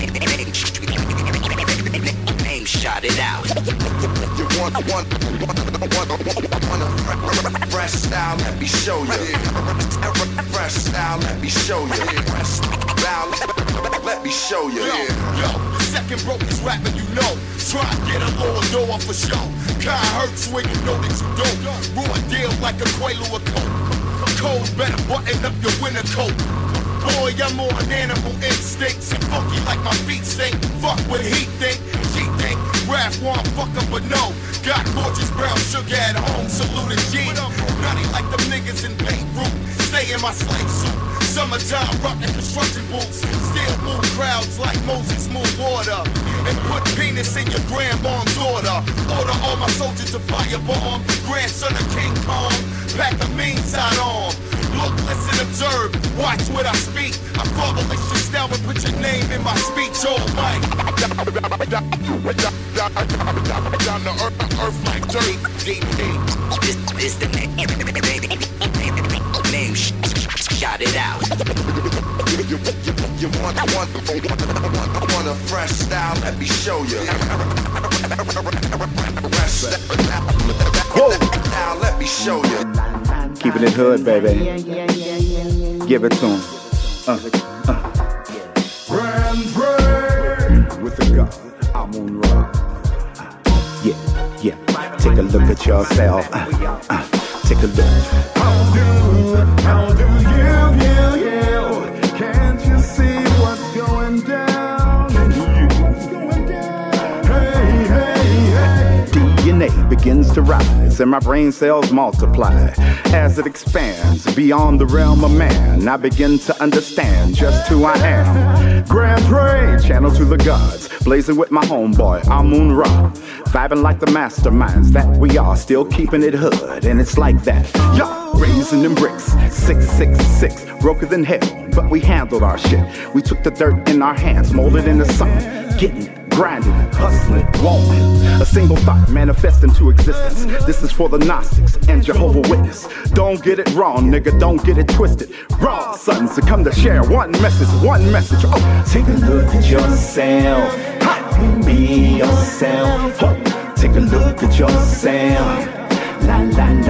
Name, shot it out. You want, want, want, want, want a fresh style? Let me show you. Fresh style, let me show you. Fresh style, let me show you. Yo, yo, the second broke is rapping, you know. Try to get a little dough off for show. Kind hurts when you know that you don't. Raw deal like a Quaalude or Coke. Cold, better button up your winter coat. Boy, I'm more an animal instincts. And funky like my feet stink. Fuck what he think, she think. Rap one fuck up, but no. Got gorgeous brown sugar at home. Salute a G. Nutty like them niggas in Beirut. Stay in my slave suit. Summertime rockin' construction boots. Still move crowds like Moses move water. And put penis in your grandmom's order. Order all my soldiers to firebomb. Grandson of King Kong. Pack the mean side on. Look, listen, observe. Watch what I speak. I follow this shit down and put your name in my speech. Oh, Mike. Down to earth, earth like dirt. D P. This, this the name. Name, shot it out. You, you, you, you want, want, want, want a fresh style? Let me show you. Fresh style, let me show you. Keeping it hood, baby. Give it to him. Uh, uh. Grand Prix with the God, Amun Ra. Yeah, yeah. Take a look at yourself. Uh, uh. Take a look. How do, how do you, you, you? Can't you see what's going down? What's going down? Hey, hey, hey. D N A begins to rise and my brain cells multiply. As it expands beyond the realm of man, I begin to understand just who I am. Grand Prix, channel to the gods, blazing with my homeboy, Amun Ra. Vibing like the masterminds that we are, still keeping it hood, and it's like that. Yo, raising them bricks, six six six, broker than hell, but we handled our shit. We took the dirt in our hands, molded into something, getting grinding, hustling, walling. A single thought manifest into existence. This is for the Gnostics and Jehovah Witness. Don't get it wrong, nigga, don't get it twisted. Raw sons to come to share one message, one message. Oh, take a look at yourself. Ha! Be yourself. Oh, take a look at yourself. La la la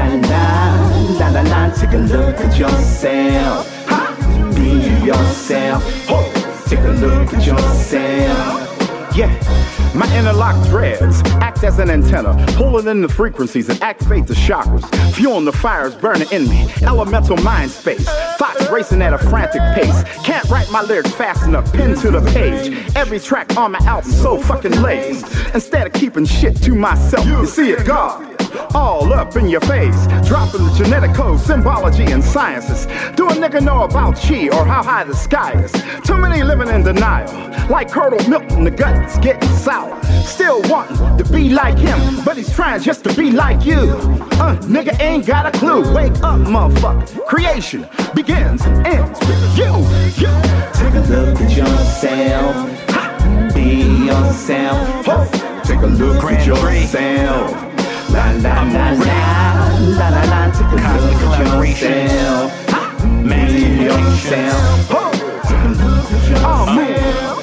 la la la la. Take a look at yourself. Ha! Be yourself. Oh, take a look at yourself. Yeah, my interlocked threads act as an antenna, pulling in the frequencies and activate the chakras, fueling the fires burning in me. Elemental mind space, thoughts racing at a frantic pace. Can't write my lyrics fast enough, pinned to the page. Every track on my album so fucking laced. Instead of keeping shit to myself, you see it, God. All up in your face, dropping the genetic code, symbology, and sciences. Do a nigga know about chi or how high the sky is? Too many living in denial, like curdled milk in the gut, it's getting sour. Still wanting to be like him, but he's trying just to be like you. Uh, nigga ain't got a clue. Wake up, motherfucker. Creation begins and ends with you. You take a look at yourself. Ha! Be yourself. Oh, take a look at yourself. La la la la la la la. Take a look at yourself. Man, yourself. Oh man,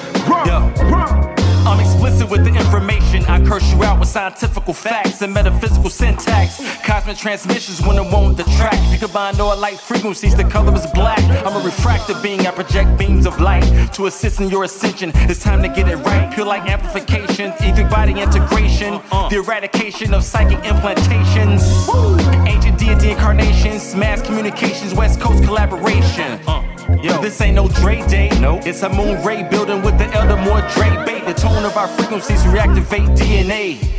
I'm explicit with the information. I curse you out with scientific facts and metaphysical syntax. Cosmic transmissions when it won't detract. If you combine all light frequencies, the color is black. I'm a refractive being. I project beams of light to assist in your ascension. It's time to get it right. Pure light amplification, etheric body integration, the eradication of psychic implantations, ancient deity incarnations, mass communications, West Coast collaboration. Yo, this ain't no Dre Day. Nope. It's a moon ray building with the elder more Dre bait. The tone of our frequencies reactivate D N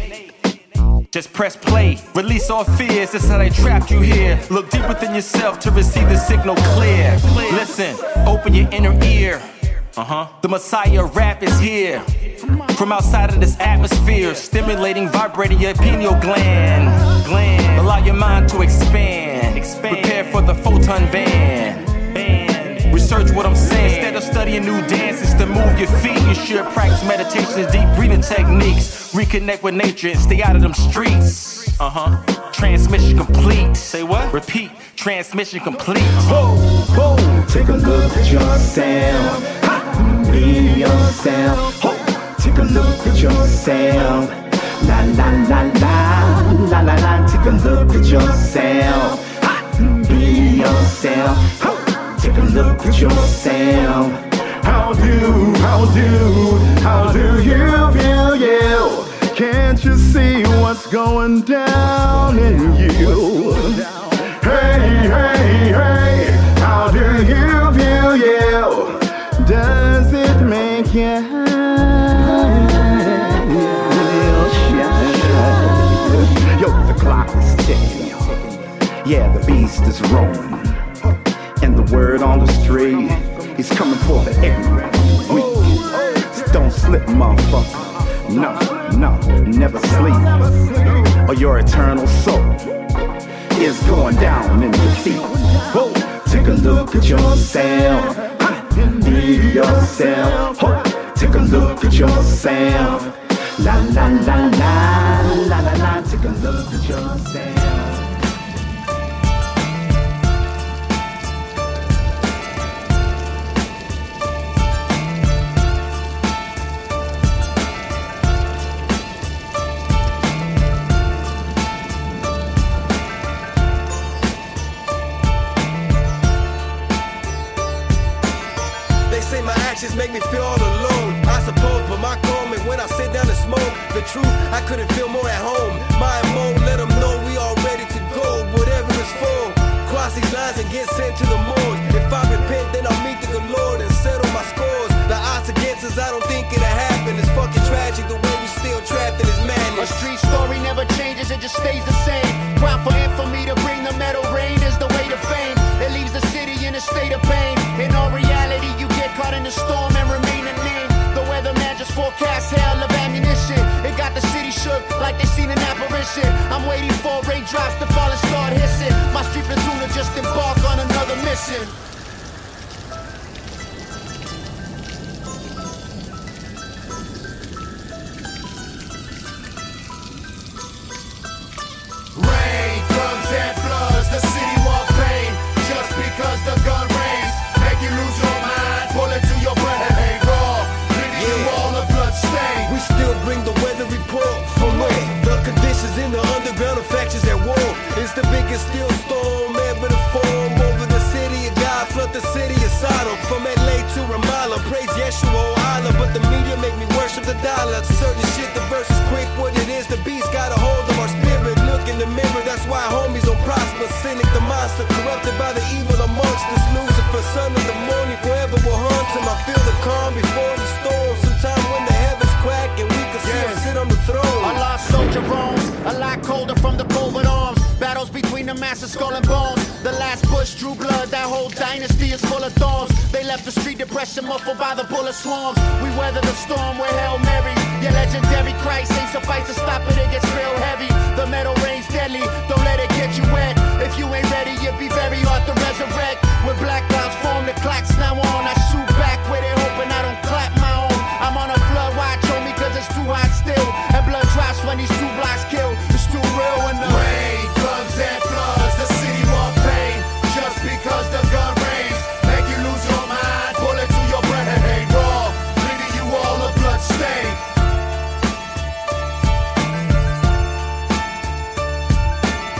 A. Just press play, release all fears. That's how they trapped you here. Look deep within yourself to receive the signal clear. Listen, open your inner ear. Uh-huh. The Messiah rap is here. From outside of this atmosphere, stimulating, vibrating your pineal gland. Gland. Allow your mind to expand. Expand. Prepare for the photon ton van. Band. Research what I'm saying. Instead of studying new dances to move your feet, you should practice meditation and deep breathing techniques. Reconnect with nature and stay out of them streets. Uh huh. Transmission complete. Say what? Repeat. Transmission complete. Whoa, whoa. Take a look at yourself. Ha! Be yourself. Ho! Take a look at yourself. La la la la la la la. Take a look at yourself. Ha! Be yourself. Ho! Take a look at yourself. How do, how do, how do you feel you? Can't you see what's going down in you? Hey, hey, hey, how do you feel you? Does it make you Yo, the clock is ticking. Yeah, the beast is roaming. And the word on the street is coming for the ignorant. Weak. Don't slip, motherfucker. No, no, never sleep. Or your eternal soul is going down in defeat. Whoa, take a look at yourself. Be yourself. Whoa, take a look at yourself. La la la la la la la. Take a look at yourself. Make me feel all alone, I suppose, but my comment when I sit down and smoke, the truth, I couldn't feel more at home. My mode, let them know we all ready to go, whatever it's for. Cross these lines and get sent to the morgue. If I repent, then I'll meet the good Lord and settle my scores. The odds against us, I don't think it'll happen. It's fucking tragic the way we still trapped in this madness. A street story never changes, it just stays the same. Ground for infamy to bring the metal rain is the way to fame. It leaves the city in a state of pain. In all reality, you get caught in the storm and remain unnamed. The weatherman just forecast hail of ammunition. It got the city shook like they seen an apparition. I'm waiting for raindrops to fall and start hissing. My street platoon will just embark on another mission. Rain comes and floods, the city won't pain. Just because the gun rains, make you lose your mind, pull it to your brain, raw, leaving you all a blood stain. We still bring the weather report from where the conditions in the underground of factions at war. It's the biggest steel storm ever to form over the city of God, flood the city of Sodom. From L A to Ramallah, praise Yeshua, Allah, but the media make me worship the dollar. Certain shit, the verse is quick, what it is, the beast got a hold of our spirit. Look in the mirror, that's why homies don't prosper. Cynic the monster, corrupted by the evil amongst us. Lucifer, son of the morning, forever will haunt him. I feel the calm before the storm. Sometime when the heavens crack and we can see him sit on the throne. A lost soldier roams, a lot colder from the covert arms. Battles between the massive skull and bones. The last bush drew blood, that whole dynasty is full of thorns. They left the street depression muffled by the bullet swarms. We weather the storm with Hail Mary. Your legendary Christ ain't suffice to stop it, it gets real heavy. The metal rain's deadly, don't let it get you wet. If you ain't ready, you'll be very hard to resurrect. When black clouds form, the clock's now on. I shoot back with it, hoping I don't clap my own. I'm on a flood watch, homie, cause it's too hot still. And blood drops when these two blocks kill. It's too real when the rain comes and floods, the city won't pain. Just because the gun rains, make you lose your mind, pull it to your brain, raw, leaving you all a blood stain.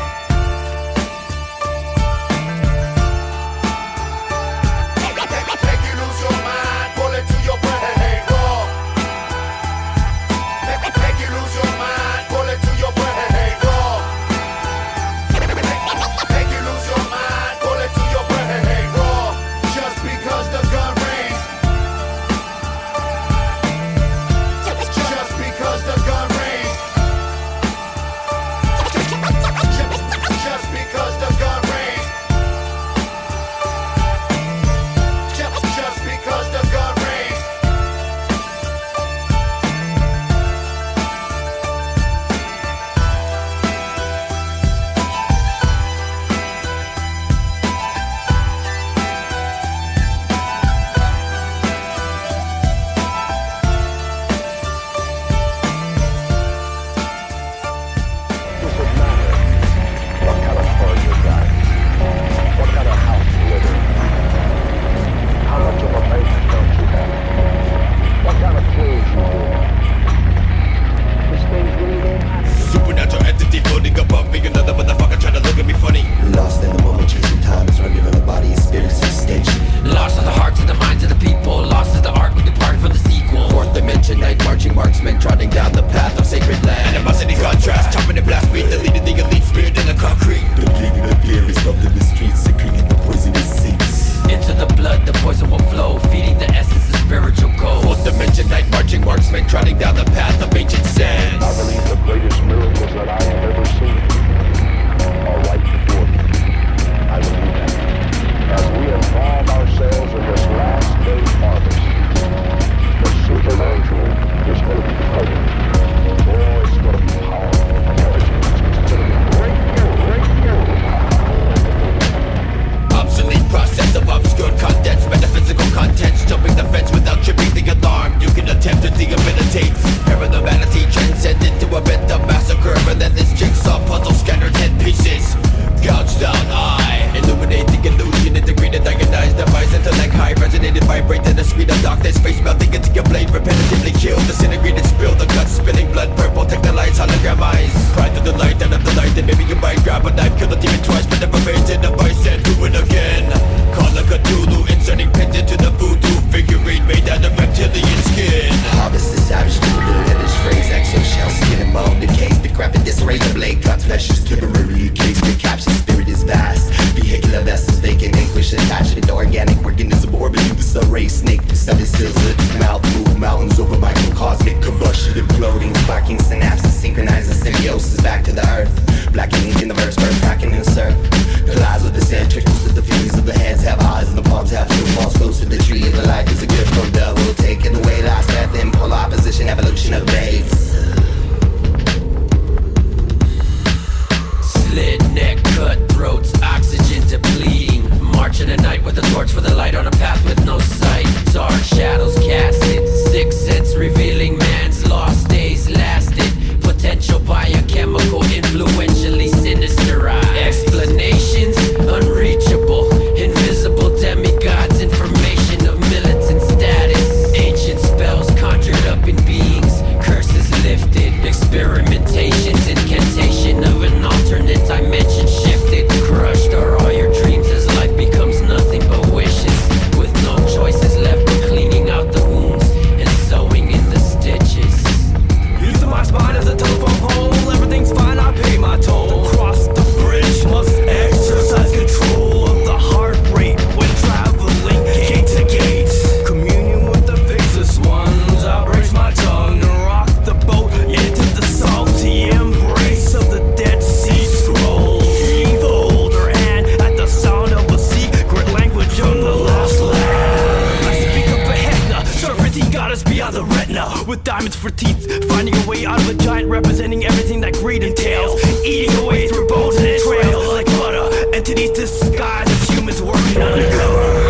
throats, oxygen depleting. Marching at night with a torch for the light on a path with no sight. Dark shadows casted, sixth sense revealing man's lost days lasted. Potential biochemical, influentially sinister eye. Explanations unreachable, invisible demigods, information of militant status. Ancient spells conjured up in beings, curses lifted, experimentations, incantation of an alternate dimension shifted. Crushed are all your dreams as life becomes nothing but wishes, with no choices left but cleaning out the wounds and sewing in the stitches. Using my spine as a telephone pole, everything's fine, I pay my toll. Cross the bridge, must exercise control of the heart rate when traveling gate to gate. Communion with the faceless ones, I brace my tongue to rock the boat into the salty embrace of the Dead Sea Scrolls. Evil older hand at the sound of a secret language of the lost land. I speak of Behedna, serpentine goddess beyond the retina, with diamonds for teeth, finding a way out of a giant representing everything that greed entails, eating away through bones and entrails like butter, entities disguised as humans working undercover.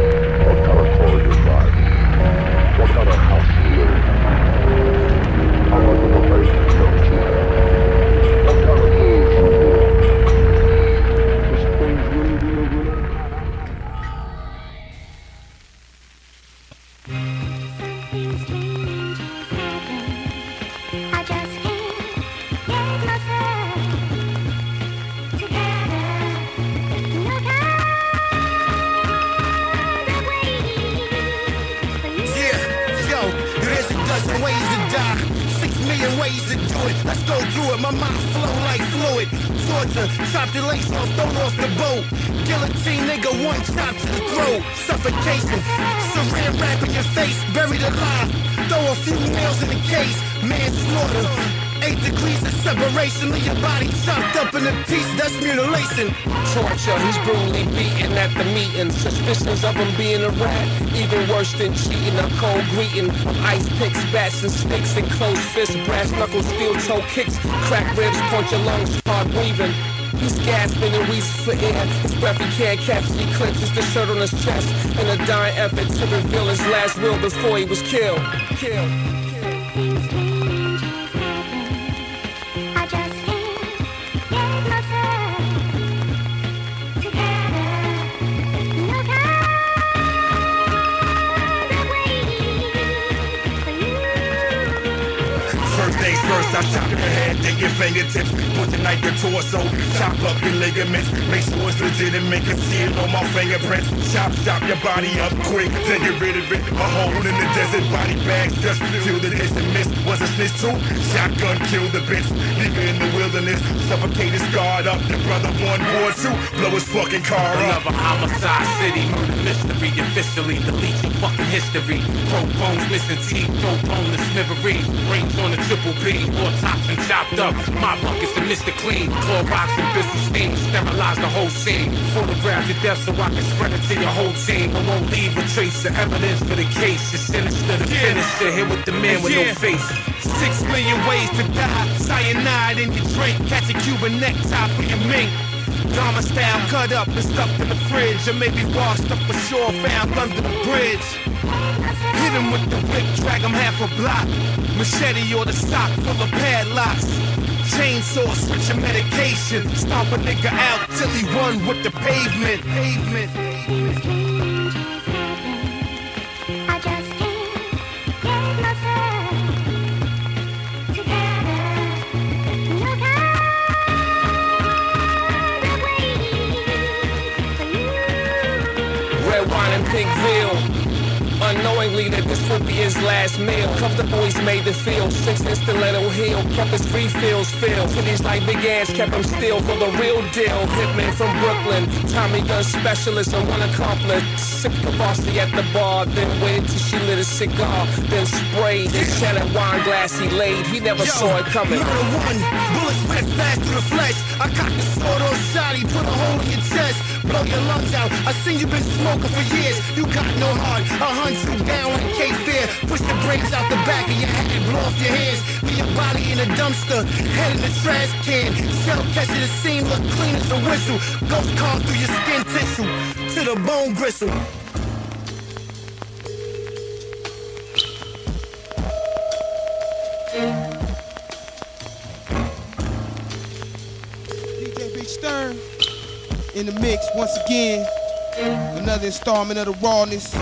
What kind of house do you live in? How much of a place do you go to? What kind of food do you eat? This thing's really, really, really. I just can't get myself together. No kind of way. Yeah, yo, there's a dozen ways to die, six million ways to do it. Let's go through it. My mind flow like fluid. Torture, chop your legs off, thrown off the boat. Guillotine, nigga, one chop to the throat. Suffocation, saran wrap in your face, buried alive. Throw a few nails in the case, manslaughter. Eight degrees of separation, leave your body chopped up in a piece, that's mutilation. Torture, he's brutally beaten at the meeting. Suspicions of him being a rat, even worse than cheating. A cold greeting, ice picks, bats and sticks, and closed fists, brass knuckles, steel toe kicks, cracked ribs, punch your lungs, hard breathing. He's gasping and wheezes for air. His breath he can't catch as he clenches the shirt on his chest in a dying effort to reveal his last will before he was killed. Killed. I just can't get myself together. No kind of way. First things first, I chop your head, then your fingertips. Put the knife your torso, chop up your ligaments. Make sure it's legitimate, conceal on my fingerprints. Chop, chop your body up quick, then get rid of it. A hole in the desert, body bags just fill the distant mist. Was a snitch too? Shotgun killed the bitch. Leave her in the wilderness, suffocate his guard up. The brother one war two, blow his fucking car up. Another homicide city, murder mystery, officially delete your fucking history. Broke bones, missing teeth, broke bone to smithereens. Brains on the triple B, all tops and chopped up. My buckets are Mister Clean, Clorox and Bissell steam, sterilize the whole scene. Photograph your death so I can spread it to your whole team. I won't leave a trace of evidence for the case. It's sinister to finish it here with the man with Yeah. no face. Six million ways to die. Cyanide in your drink. Catch a Cuban necktie for your mink. Dharma style cut up and stuffed in the fridge. Or maybe washed up ashore, found under the bridge. Hit him with the whip, drag him half a block. Machete or the sock full of padlocks. Chainsaw, switch your medication. Stomp a nigga out till he run with the pavement. Pavement. I just can't get myself together. No kind of way. Red wine and pink veal. Unknowingly that this would be his last meal. Comfortable he's made to feel. Six inch stiletto heel. Kept his refills filled. Cities like big ass kept him still for the real deal. Hitman from Brooklyn. Tommy gun specialist and one accomplice. Sipped Cabassy at the bar. Then waited till she lit a cigar. Then sprayed. Then shattered wine glass he laid. He never Yo, saw it coming. Murder one, bullets went fast through the flesh. I cocked the sword on shot, he put a hole in your chest. Blow blow your lungs out. I seen you been smoking for years. You got no heart. I'll hunt you down like Cape Fear. Push the brains out the back of your head, blow off your hands. Leave your body in a dumpster, head in the trash can. Shell catch the scene, look clean as a whistle. Ghost carve through your skin tissue to the bone gristle. D J Big Stern in the mix once again. Another installment of the rawness.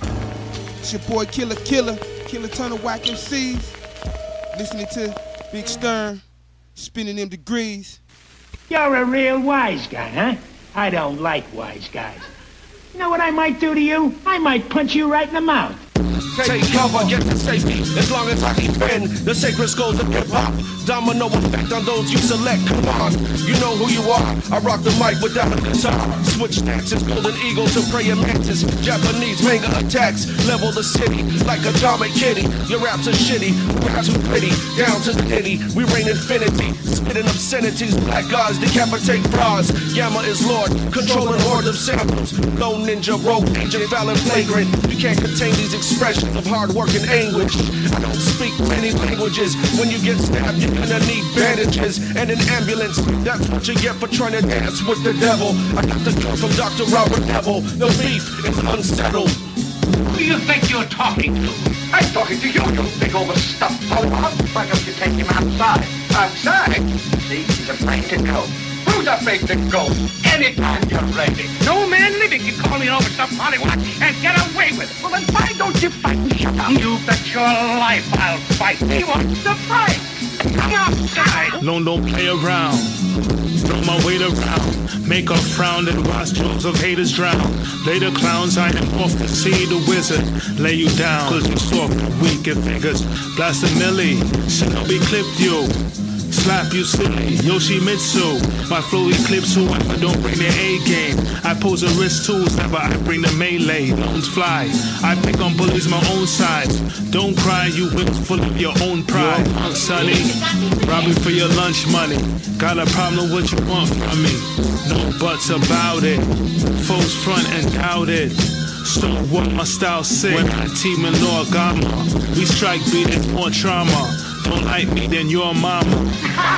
It's your boy Killer Killer, Killer Ton of Whack M Cs. Listening to Big Stern, spinning them degrees. You're a real wise guy, huh? I don't like wise guys. You know what I might do to you? I might punch you right in the mouth. Take cover, get to safety, as long as I keep in the sacred skulls of hip-hop. Domino effect on those you select, come on, you know who you are. I rock the mic without a guitar. Switch stances, golden eagle to praying mantis. Japanese manga attacks, level the city like Atomic Kitty. Your raps are shitty, rap too pretty, down to the nitty. We reign infinity, spitting obscenities. Black gods decapitate frauds. Gamma is lord, controlling hordes of samples. Lone ninja, rogue agent, valid flagrant. You can't contain these expressions of hard work and anguish. I don't speak many languages. When you get stabbed, you're gonna need bandages and an ambulance. That's what you get for trying to dance with the devil. I got the cure from Doctor Robert Neville. The beef is unsettled. Who do you think you're talking to? I'm talking to you, you big overstuffed follow-up. Why don't you take him outside? Outside? See, he's afraid to go. Who's afraid to go? Anytime you're ready. No man living can call me an overstuffed pollywog and get away with it. Well, then why don't you fight me? You bet your life I'll fight. He wants to fight. Come outside. Lone don't play around. Throw my weight around. Make her frown and watch jokes of haters drown. Later clowns, I am off to see the wizard. Lay you down, cause you soft and weak in fingers. Blast a millie, Shinobi clipped you. Slap you silly, Yoshimitsu. My flow eclipse whoever don't bring their A game. I pose a wrist tools, never I bring the melee. Loans fly, I pick on bullies my own size. Don't cry, you whip full of your own pride. Punk sonny, robbing for your lunch money. Got a problem, what you want from me? No buts about it. Foes front and doubt it. So what my style sick. When I team in Lord Gamma, we strike beat it's more trauma. Don't like me, then you're mama.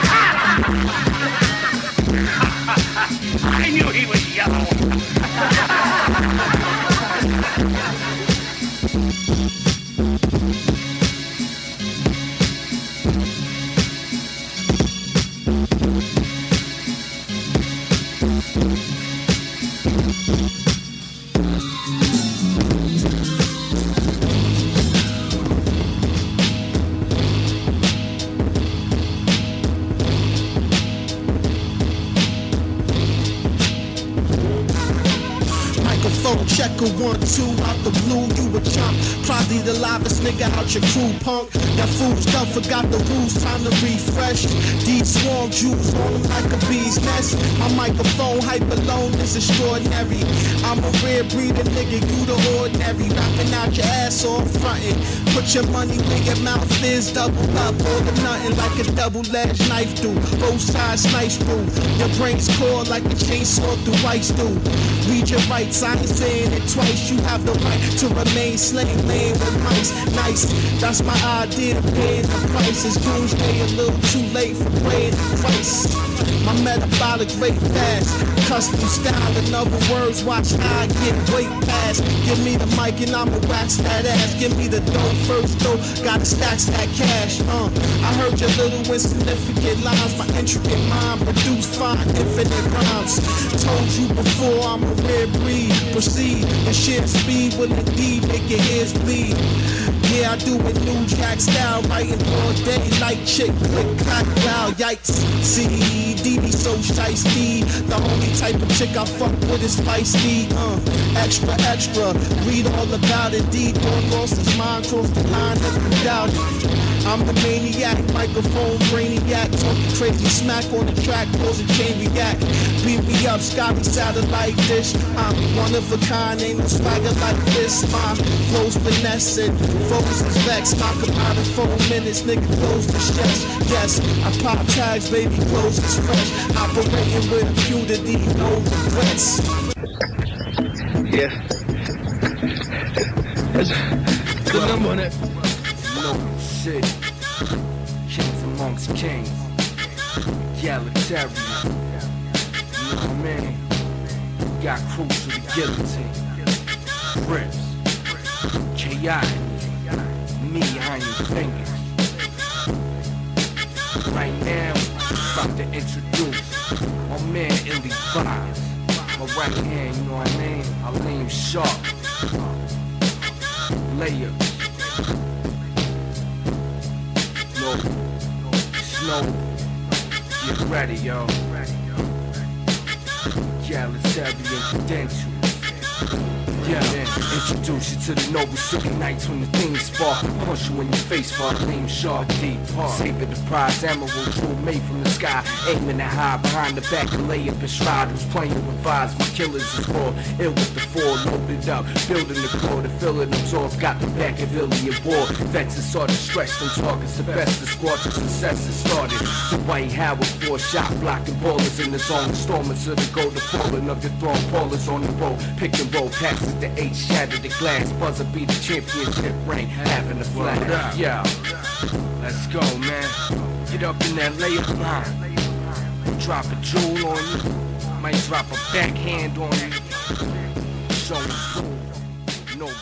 I knew he was yellow. Check a one, two, out the blue, you a chump. Probably the livest nigga out your crew, punk. That fool's done, forgot the rules, time to refresh. Deep swarm jewels on them like a bee's nest. My microphone hyper alone is extraordinary. I'm a rare breed of nigga, you the ordinary. Rapping out your ass off frontin'. Put your money where your mouth is, double up, or the nothing like a double-edged knife do. Both sides slice through. Your brain's core like a chainsaw through ice do. Read your rights, I ain't saying it twice. You have the right to remain slave, laying with mice. Nice, that's my idea of paying the price. Is doomsday a little too late for paying the price? My metabolic rate fast, custom style. In other words, watch how I get way past. Give me the mic and I'ma wax that ass. Give me the dough first though, gotta stack that cash. Uh, I heard your little insignificant lines. My intricate mind produce fine infinite rhymes. Told you before I'm a rare breed. Proceed and share speed will indeed make your ears bleed. Yeah, I do it new jack style, writing all day like chick, click, clack, wow, yikes. C D D so shiesty. The only type of chick I fuck with is feisty. Uh, extra, extra, read all about it. Deep on lost his mind, cross the line, never doubt it. I'm the maniac, microphone brainiac, talking crazy smack on the track, cause a chain react. Beat me up, Scotty satellite dish. I'm one of a kind, ain't no swagger like this. My flow's finessing, focus is vexed. Knock him out in four minutes, nigga close the chest. Yes, I pop tags, baby, clothes is fresh. Operating with impunity, no regrets. Yeah. That's the number on it. No shit. Kings amongst kings. Egalitarian. You know what I mean? Got crews to the guillotine. Rips. K I. Me on your fingers. Right now, about to introduce my man Illy Vibes. My right hand, you know what I mean? Aleem Sharp. Layups. Yo, Snow. Get ready, yo. Egalitarian credentials. Yeah, man, introduce you to the noble city nights when the things spark. Punch you in your face for a lean sharp deep park. Saving the prize, emerald jewel made from the sky. Aiming it high behind the back and lay up stride. Who's playing with vibes, my killers is raw. Ill with the four, loaded up. Building the core to fill it absorb. Got the back of Illy war. Vets is sort of stretched and targets the best. The squad to success has started. The White Howard four shot blocking ballers in the zone. Stormers of the gold, the falling of your throne. Ballers on the road, pick and roll, passes. The eight shatter the glass, buzzer be the championship ring, having the flag. Yo, let's go, man. Get up in that layup line. Drop a jewel on you, might drop a backhand on you. Show you no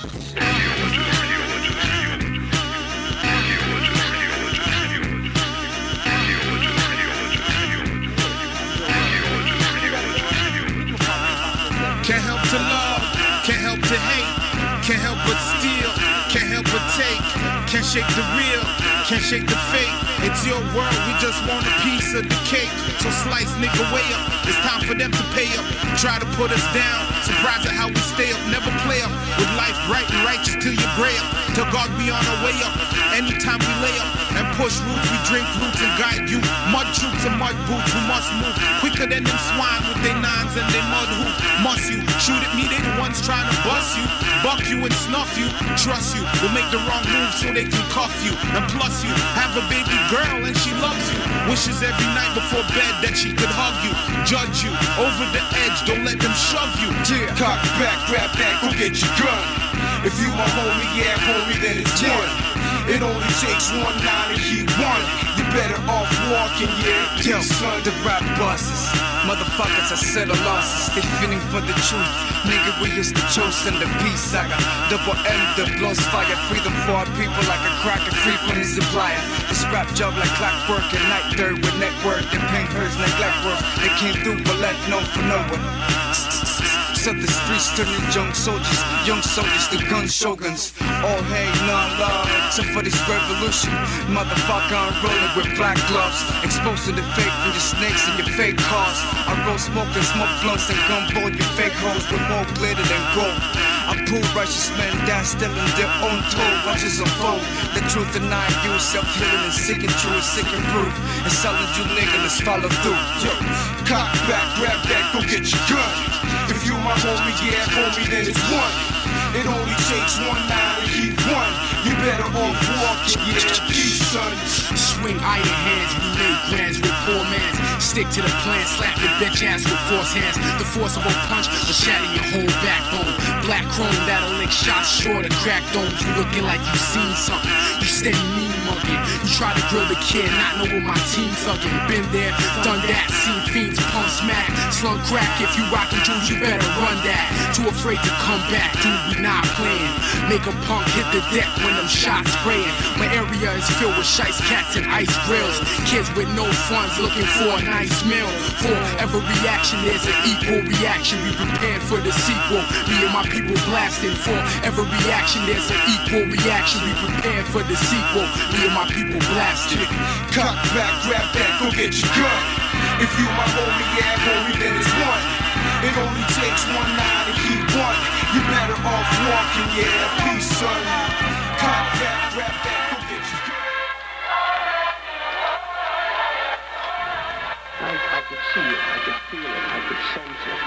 Can't help to love. Can't help to hate, can't help but steal, can't help but take, can't shake the real, can't shake the fake. It's your world, we just want a piece of the cake. So slice nigga way up, it's time for them to pay up. Try to put us down, surprised at how we stay up. Never play up, with life bright and righteous till you gray up. Till God be on our way up, anytime we lay up. And push roots, we drink roots and guide you. Mud troops and mud boots who must move quicker than them swine with their nines and their mud hoops. Must you shoot at me, they the ones trying to bust you, buck you and snuff you. Trust you, will make the wrong move so they can cuff you. And plus you have a baby girl and she loves you. Wishes every night before bed that she could hug you. Judge you, over the edge, don't let them shove you. Yeah, cock back, grab back, go get your gun. If you my homie, yeah, homie, then it's one. It only takes one line and he won. You better off walking, yeah, yo, son. The rap bosses, motherfuckers, I settle losses. They feeling for the truth, nigga, we is the chosen, the peace saga. Double M, the blows fire, freedom for our people like a cracker, free from his supplier. This rap job like clockwork at night, third with network. They paint hers neglect work. They came through but left no for no one. Set the streets turning young soldiers, young soldiers, the gun shoguns. All hate, none love, except for this revolution. Motherfucker, I'm rolling with black gloves, exposed to the fake from your snakes and your fake cars. I roll smoke and smoke blunts and gunboard your fake hoes with more glitter than gold. I pull righteous men down, stealing their own toll. Watches unfold, the truth denying you, self-healing and seeking truth, seeking proof, and selling you nigga, let's follow through. Yo, cock back, grab back, go get your gun. If you my homie, yeah, homie, then it's one. It only takes one line and he won. You better off walking, yeah, peace, son. Swing iron hands, we make grands with poor mans. Stick to the plan, slap your bitch ass with force hands. The force of a punch will shatter your whole backbone. Black chrome that'll lick shots short of crack domes. You looking like you seen something. You steady mean mugging. You try to grill the kid, not know what my team thugging. Been there, done that, seen fiends pump smack. Slung crack, if you rockin' jewels, you better run that. Too afraid to come back, dude, we not playing. Make a punk hit the deck when them shots spraying. My area is filled with shice cats and ice grills. Kids with no funds looking for a nice meal. For every reaction there's an equal reaction. We prepared for the sequel. Me and my people blasting. For every reaction there's an equal reaction. We prepared for the sequel. Me and my people blasting. Cock back, grab back, go get your gun. If you my homie, yeah, homie, then it's one. It only takes one night and he won. You better off walking, yeah, peace, son. Cock back, grab back, go get your gun. I, I could see it, I could feel it, I could sense it.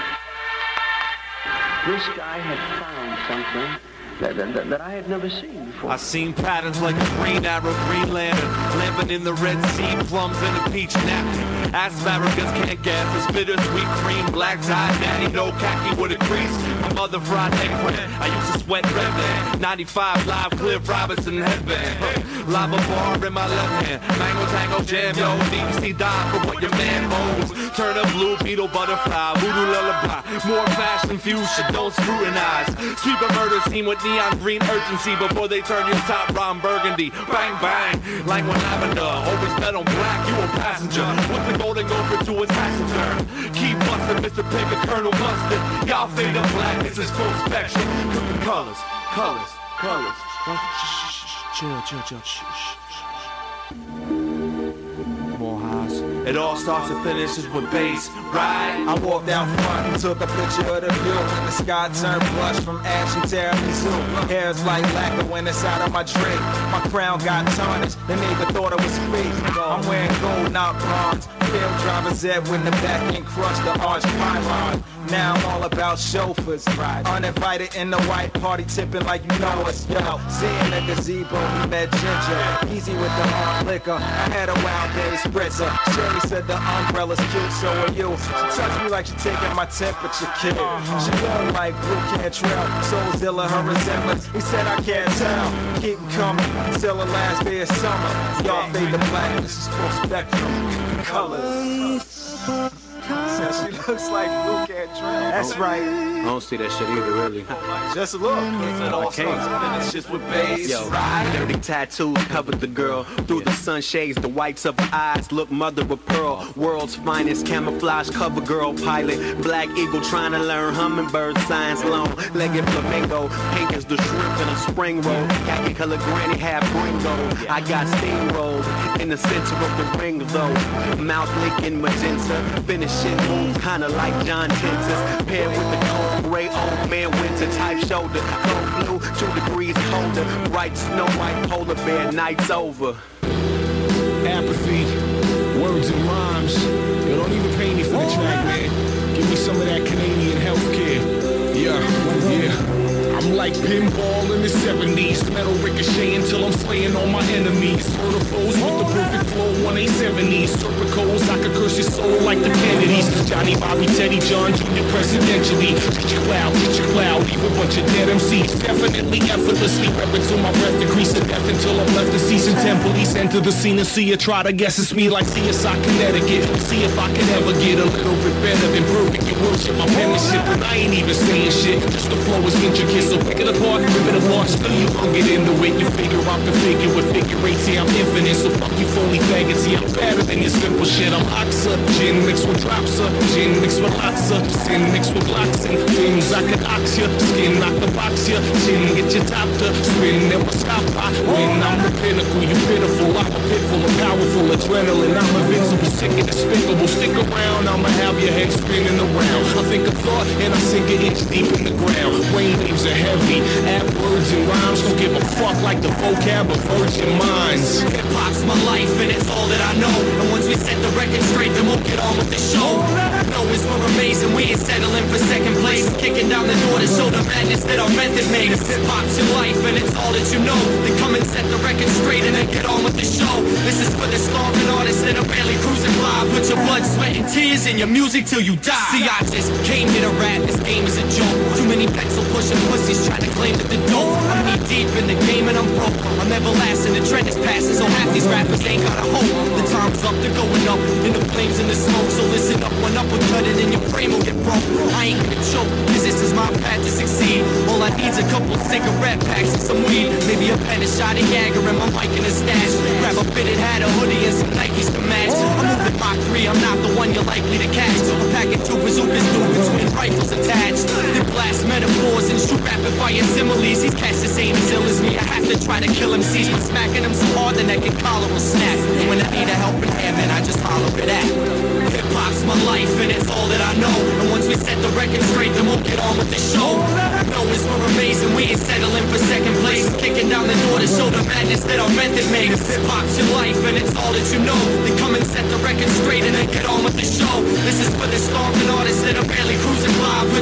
This guy had found something that, that, that I had never seen before. I seen patterns like a green arrow, green lantern, lemon in the Red Sea, plums in a peach napkin. Asparagus can't gas, it's bittersweet cream, black tie, daddy, no khaki with a crease. My mother fried eggplant, I used to sweat red band. ninety-five live, Cliff Robinson headband. Huh. Lava bar in my left hand, mango tango jam, yo, deep sea dive for what your man owes. Turn up blue, beetle, butterfly, voodoo lullaby. More fashion fusion, don't scrutinize. Sweep a murder scene with neon green urgency before they turn your top Ron Burgundy. Bang, bang, like one lavender. Always bet on black, you a passenger. What's the golden gopher to his passenger? Keep bustin', Mister Pink and Colonel Mustard. Y'all fade up black, this is full spectrum. Cooking colors, colors, colors. Shh, shh, shh, chill, chill, chill. Shh, shh, shh. More highs. It all starts and finishes with bass, right? I walked out front and took a picture of the view. And the sky turned blush from ash and tiramisu. Hair's like lacquer when it's out of my drink. My crown got tarnished, the neighbor thought it was fake. I'm wearing gold, not bronze. Field driver's ed when the back end crushed the arch pylon. Now I'm all about chauffeurs, right? Uninvited in the white party, tipping like you know us, yo. Seeing the gazebo, we met Ginger. Easy with the hard liquor. I had a wild day spritzer. Sherry said the umbrella's cute, so are you. She touched me like she taking my temperature, kid. She looked like Blue Cantrell, Soulzilla, her resemblance. He said I can't tell. Keep 'em coming until the last day of summer. Y'all fade the black, this is full spectrum. Colors. Said she looks like Blue Cantrell. That's right. I don't see that shit either, really. Just look. It all starts and finishes with bass. Yo, dirty tattoos covered the girl. Through the sunshades, the whites of her eyes look mother of pearl. World's finest camouflage cover girl pilot. Black eagle trying to learn hummingbird science. Long-legged flamingo. Pink as the shrimp in a spring roll. Khaki colored granny half gringo. I got steamrolled in the center of the ring though. Mouth licking magenta. Finishing moves kinda like John Tentis. Paired with the cold gray old man winter type shoulder. Cold blue, two degrees colder. Bright snow white polar bear, night's over. Apathy, words and rhymes. Yo, don't even pay me for the track, man. Give me some of that Canadian healthcare. Yeah, yeah. I'm like pinball in the seventies. Metal ricochet until I'm slaying all my enemies. Murder foes with the perfect flow, one eight seventies. Serpicos, I could curse your soul like the Kennedys. Johnny, Bobby, Teddy, John, Junior presidentially. Get your cloud, get your cloud, leave a bunch of dead M Cs. Definitely, effortlessly, rep until my breath decrease to death until I'm left to season ten police. Enter the scene and see you try to guess it's me like C S I Connecticut. See if I can ever get a little bit better than perfect. You worship my penmanship, and I ain't even saying shit. Just the flow is intricate, so pick it apart, rip it apart. Still you gon' get into it. You figure out the figure with figure eight. See, I'm infinite, so fuck you phony faggots. See, I'm better than your simple shit. I'm oxa, gin mixed with drops of, gin mixed with lots of, sin mixed with lots and things I could ox ya, skin knock the box ya, chin get your top to spin, never stop. I win, I'm the pinnacle, you pitiful. I'm a pitful of powerful adrenaline. I'm invincible, sick and despicable. Stick around, I'ma have your head spinning around. I think a thought and I sink an inch deep in the ground. Brain waves are heavy, add words and rhymes. Don't give a fuck like the vocab of virgin minds. Hip-hop's my life and it's all that I know. And once we set the record straight, then we'll get on with the show. No, it's more amazing, we ain't settling for second place. Kicking down the door to show the madness that our method makes. Hip-hop's your life and it's all that you know. Then come and set the record straight and then get on with the show. This is for the starving artists that are barely cruising by. Put your blood, sweat, and tears in your music till you die. See, I just came here to rap, this game is a joke. Too many pencil pushing pussies trying to claim that the dope. I'm knee deep in the game and I'm broke. I'm everlasting, the trend is passing, so half these rappers ain't got a hope. The time's up, they're going up, in the flames and the smoke. So listen up, one up, we'll cut it and your frame will get broke. I ain't gonna choke, cause this is my path to succeed. All I need's a couple cigarette packs and some weed. Maybe a pen, a shot of Jagger and my mic in a stash. Grab a fitted hat, a hoodie and some Nikes to match. I'm moving Mach three, I'm not the one you're likely to catch. I'm packing two bazookas through between rifles attached. They blast metaphors and shoot rapid fire similes. These cats just ain't as ill as me. I have to try to kill them C's, but smacking them so hard the neck and collar will snap. And when I need a helping hand, man, I just holler it at. Hip-hop's my life and it's all that I know. And once we set the record straight, then we'll get on with the show. No, it's more amazing, we ain't settling for second place. Kicking down the door to show the madness that our method makes. Hip-hop's your life and it's all that you know. Then come and set the record straight and then get on with the show. This is for the starving artists that are barely cruising by. Put your blood,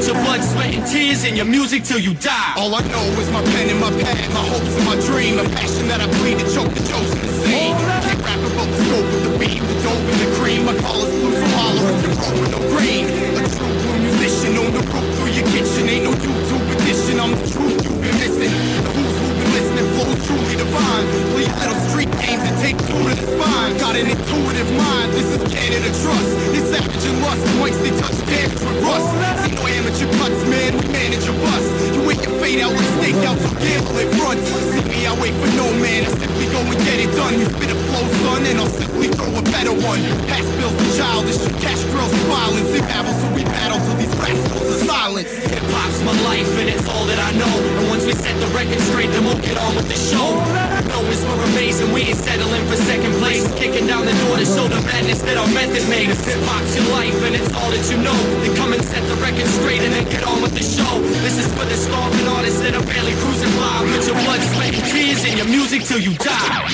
blood, sweat, and tears in your music till you die. All I know is my pen and my pad, my hopes and my dream, a passion that I bleed to choke the jokes in the scene. Can't rap about the scope of the beat, the dope and the cream. My collar's blue, so holler if you're wrong with no green. A true blue musician on the roof through your kitchen. Ain't no YouTube edition, I'm the truth you've been missing. The who's who been listening flows truly divine. Play little street games and take two to the spine. Got an intuitive mind, this is Canada trust. It's savage and lust, once they touch damage with rust. See no amateur cuts, man, we manage your bust. You wait your fade out like stakeout, so gamble in front. See me, I wait for no man, I simply go and get it done. You spit a flow, son, and I'll simply throw a better one. Past bills are childish, cash girls and violence. They babble, so we battle till these rascals are silence. Hip-hop's my life and it's all that I know. And once we set the record straight, then we'll get on with the show. No, it's we're amazing, we ain't settling for second place. Kicking down the door to show the madness that our method makes. Hip-hop's your life and it's all that you know. Then come and set the record straight and then get on with the show. This is for the starving artists that are barely cruising by. Put your blood, sweat, and tears in your music till you die.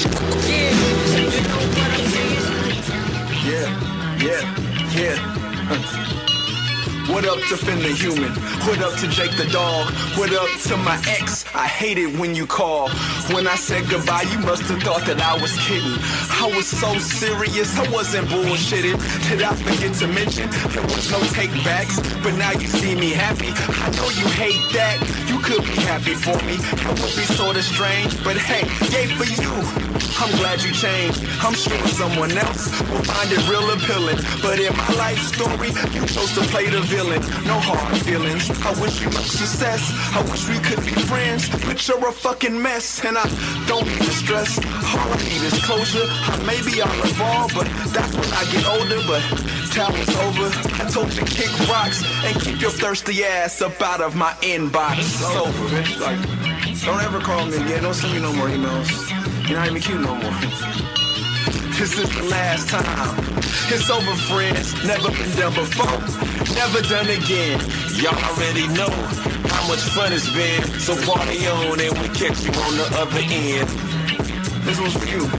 Yeah, yeah, yeah. What up to Finn the Human? What up to Jake the Dog? What up to my ex? I hate it when you call. When I said goodbye, you must have thought that I was kidding. I was so serious, I wasn't bullshitting. Did I forget to mention there was no take backs? But now you see me happy. I know you hate that. You could be happy for me. That would be sorta strange. But hey, yay for you. I'm glad you changed. I'm sure someone else will find it real appealing. But in my life story, you chose to play the villain. No hard feelings. I wish you much success. I wish we could be friends, but you're a fucking mess, and I don't need to stress. All I need is closure. Maybe I'll evolve, but that's when I get older. But time is over. I told you kick rocks and keep your thirsty ass up out of my inbox. It's over, bitch. Like, don't ever call me again. Don't send me no more emails. You're not even cute no more. This is the last time. It's over, friends. Never been done before. Never done again. Y'all already know how much fun it's been. So party on and we catch you on the other end. This one's for you.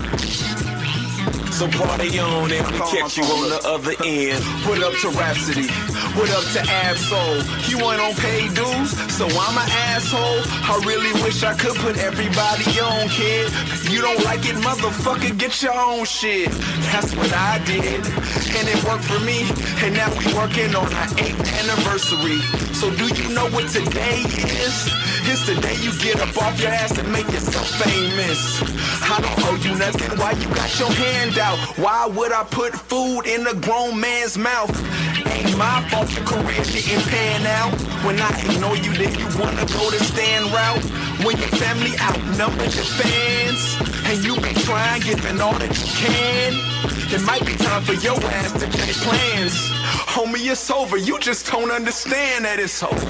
So party on and we catch you on the other end. What up to Rhapsody? What up to Absol? He went on paid dues, so I'm an asshole. I really wish I could put everybody on, kid. You don't like it, motherfucker, get your own shit. That's what I did, and it worked for me. And now we working on our eighth anniversary. So do you know what today is? It's the day you get up off your ass and make yourself famous. I don't owe you nothing, why you got your hand out? Why would I put food in a grown man's mouth? Ain't my fault your career didn't pan out. When I ignore you, then you wanna go the stand route. When your family outnumbers your fans, and you be trying, giving all that you can. It might be time for your ass to change plans. Homie, it's over, you just don't understand that it's over.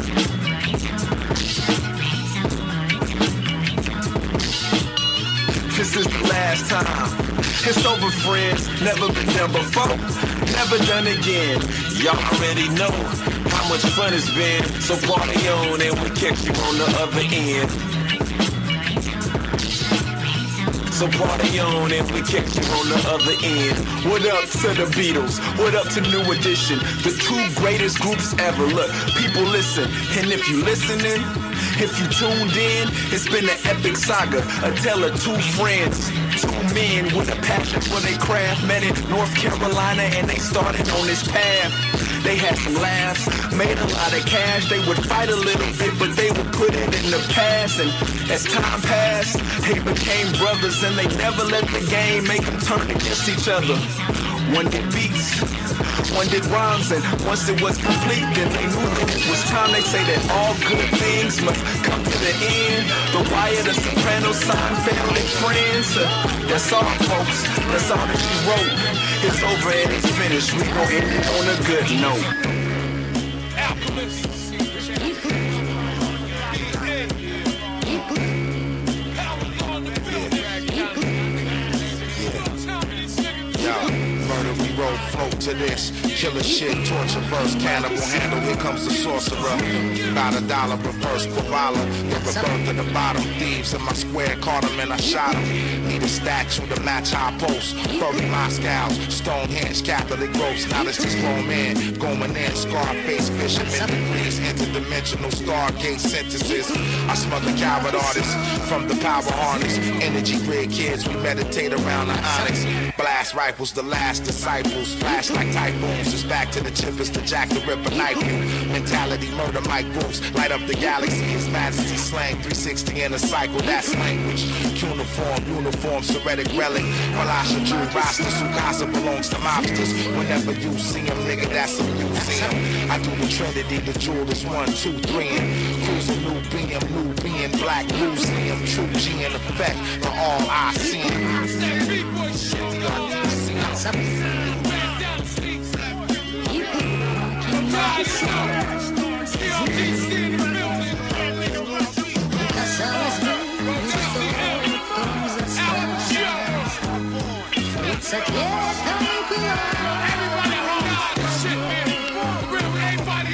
This is the last time. It's over, friends. Never been done before. Never done again. Y'all already know how much fun it's been. So party on and we catch you on the other end. So party on and we catch you on the other end. What up to the Beatles? What up to New Edition? The two greatest groups ever. Look, people listen. And if you listening, if you tuned in, it's been an epic saga. A tale of two friends, two men with a passion for their craft. Met in North Carolina and they started on this path. They had some laughs, made a lot of cash. They would fight a little bit, but they would put it in the past. And as time passed, they became brothers and they never let the game make them turn against each other. One did beats, one did rhymes, and once it was complete, then they knew that it was time. They say that all good things must come to the end. The Wire, the Sopranos, Seinfeld, and Friends. Uh, that's all, folks. That's all that she wrote. It's over and it's finished. We gon' end it on a good note. Alchemist. We roll float to this. Killer shit, torture verse, cannibal handle, here comes the sorcerer. Got a dollar, reverse Quavala, the rebirth of the bottom. Thieves in my square, caught him and I shot him. Need a statue to match high post. Furry Moscow, Stonehenge, Catholic ropes. Now it's just grown man, going in, Scarface, fisherman degrees, interdimensional stargate sentences. I smother coward artists from the power harness. Energy red kids, we meditate around the onyx. Blast rifles, the last disciples. Flash like typhoons, it's back to the chippers to Jack the Ripper knife you. Mentality, murder, mic groups, light up the galaxy. His majesty slang, three sixty in a cycle, that's language. Uniform, uniform, Soretic relic. Falasha, Jew, Rasta, Sukasa belongs to mobsters. Whenever you see him, nigga, that's a museum. I do the Trinity, the jewel is one, two, three, and cruising new being, new being, black museum, true G in effect for all I see. It's a everybody hold this shit, man. Real, everybody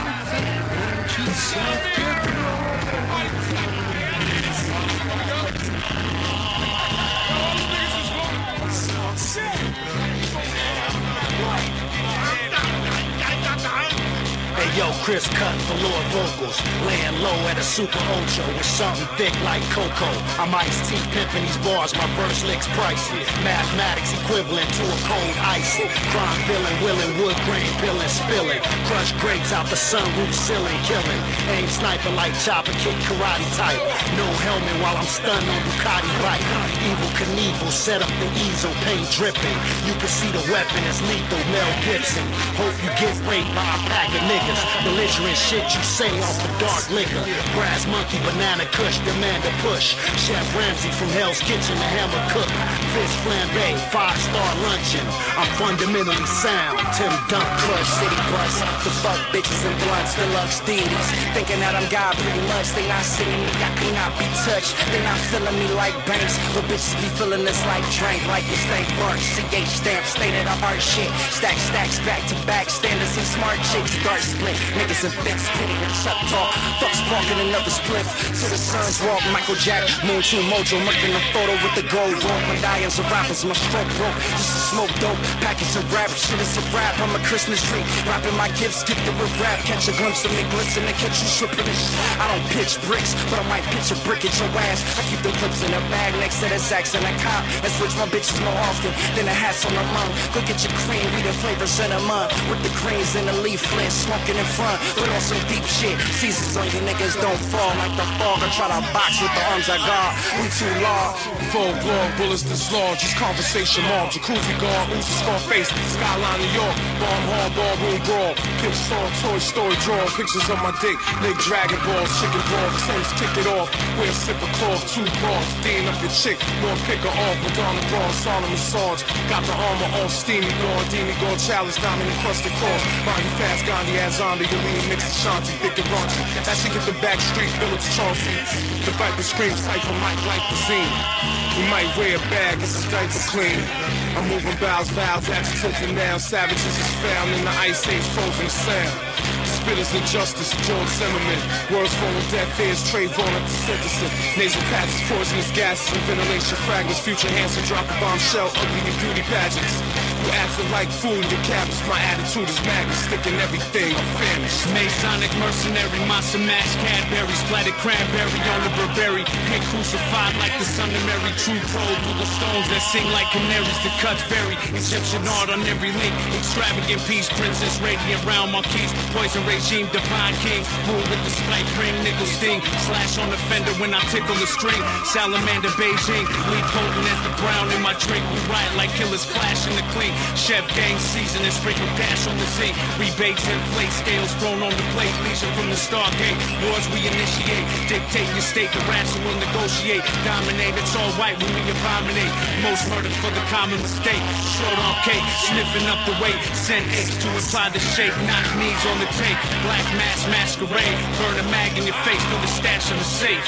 Hey yo, Chris Cut for Lord Vocals, laying low at a super ocho with something thick like cocoa. I'm Ice-T pimping these bars, my verse licks pricey. Mathematics equivalent to a cold icy. Crime villain, willing, wood grain peeling, spilling. Crush grapes out the sunroof ceiling, killing. Aim sniper like chopper, kick karate type. No helmet while I'm stunned on Ducati bike. Evil Knievel set up the easel, paint dripping. You can see the weapon is lethal, Mel Gibson. Hope you get raped by a pack of niggas. Belligerent shit you say off the dark liquor. Brass monkey, banana kush, demand a push. Chef Ramsay from Hell's Kitchen, the hammer cook. Fish flambe, five star luncheon. I'm fundamentally sound. Tim Dunk Crush, City Bus. The fuck bitches and blunts, deluxe D's. Thinking that I'm God pretty much. They not seeing me, I cannot be touched. They not feeling me like banks. But bitches be feeling this like drink, like this thing burnt. C H stamp, stated of art shit. Stack stacks back to back, standards and smart chicks. Dark split, niggas in fence, pity and chuck talk. Fuck sparking another split. To the sun's walk, Michael Jack, Moon two Mojo, murking a photo with the gold rope. Medallions of rappers, my stroke broke. Just a smoke dope, package of rap, shit is a rap. I'm a Christmas tree, rapping my gifts, get the rip rap. Catch a glimpse of me glisten and catch you slipping this. I don't pitch bricks, but I might pitch a brick at your ass. I keep them clips in a bag next to the sacks and a cop. And switch my bitches more often than the hats on the lung. Go get your cream, we the flavors in a month. With the greens and the leaf flint, smoking in front. Put on some deep shit. Seasons on you niggas don't fall like the fog. I try to box with the arms I got. We too large. Full blown bullets dislodge. Just conversation mob. Jacuzzi guard. Who's the Scarface? Skyline New York. Bomb hall, ballroom brawl. Pitch saw, Toy Story draw. Pictures of my dick. Leg Dragon Balls. Chicken balls. Sims kick it off. Wear a sip of cloth. Two bras. Dean up your chick. More pick her off. Madonna Braun. Solomon Sarge. Got the armor on. Steamy Gardini. Gold chalice. Diamond encrusted cross. Body fast. Gandhi as on the Yelena mix of Shanti, thick and raunchy. That she get the back street, Village Chauncey. The viper screams, cypher mic like the scene. We might wear a bag, it's a diaper clean. I'm moving bowels, valves, adjectives and nouns. Savages is found in the ice age, frozen sound. Spitters injustice, George Zimmerman. Words full of death fears, Trayvon at the synthesis. Nasal passes, poisonous gases and ventilation fragments. Future Hanson drop a bombshell, ugly in beauty pageants. You acting like food, your cabinets. My attitude is madness, sticking everything, I'm famished. Masonic mercenary, monster mash, Cadbury, splattered cranberry on the Burberry. Get crucified like the son of Mary. True pro through the stones that sing like canaries. The cuts vary, Egyptian art on every link. Extravagant peace, princess, radiant round marquise. Poison regime, divine king. Move with the spike ring, nickel sting. Slash on the fender when I tickle the string. Salamander, Beijing, lead potent as the brown in my drink. We riot like killers clash in the clean. Chef gang season and sprinkle dash on the zinc. Rebates, inflate, scales thrown on the plate. Legion from the Stargate, wars we initiate. Dictate your state, the rational will negotiate. Dominate, it's all white when we abominate. Most murders for the common mistake. Short on cake, sniffing up the weight. Send apes to imply the shape, knock knees on the tape. Black mask masquerade, burn a mag in your face for the stash in the safe.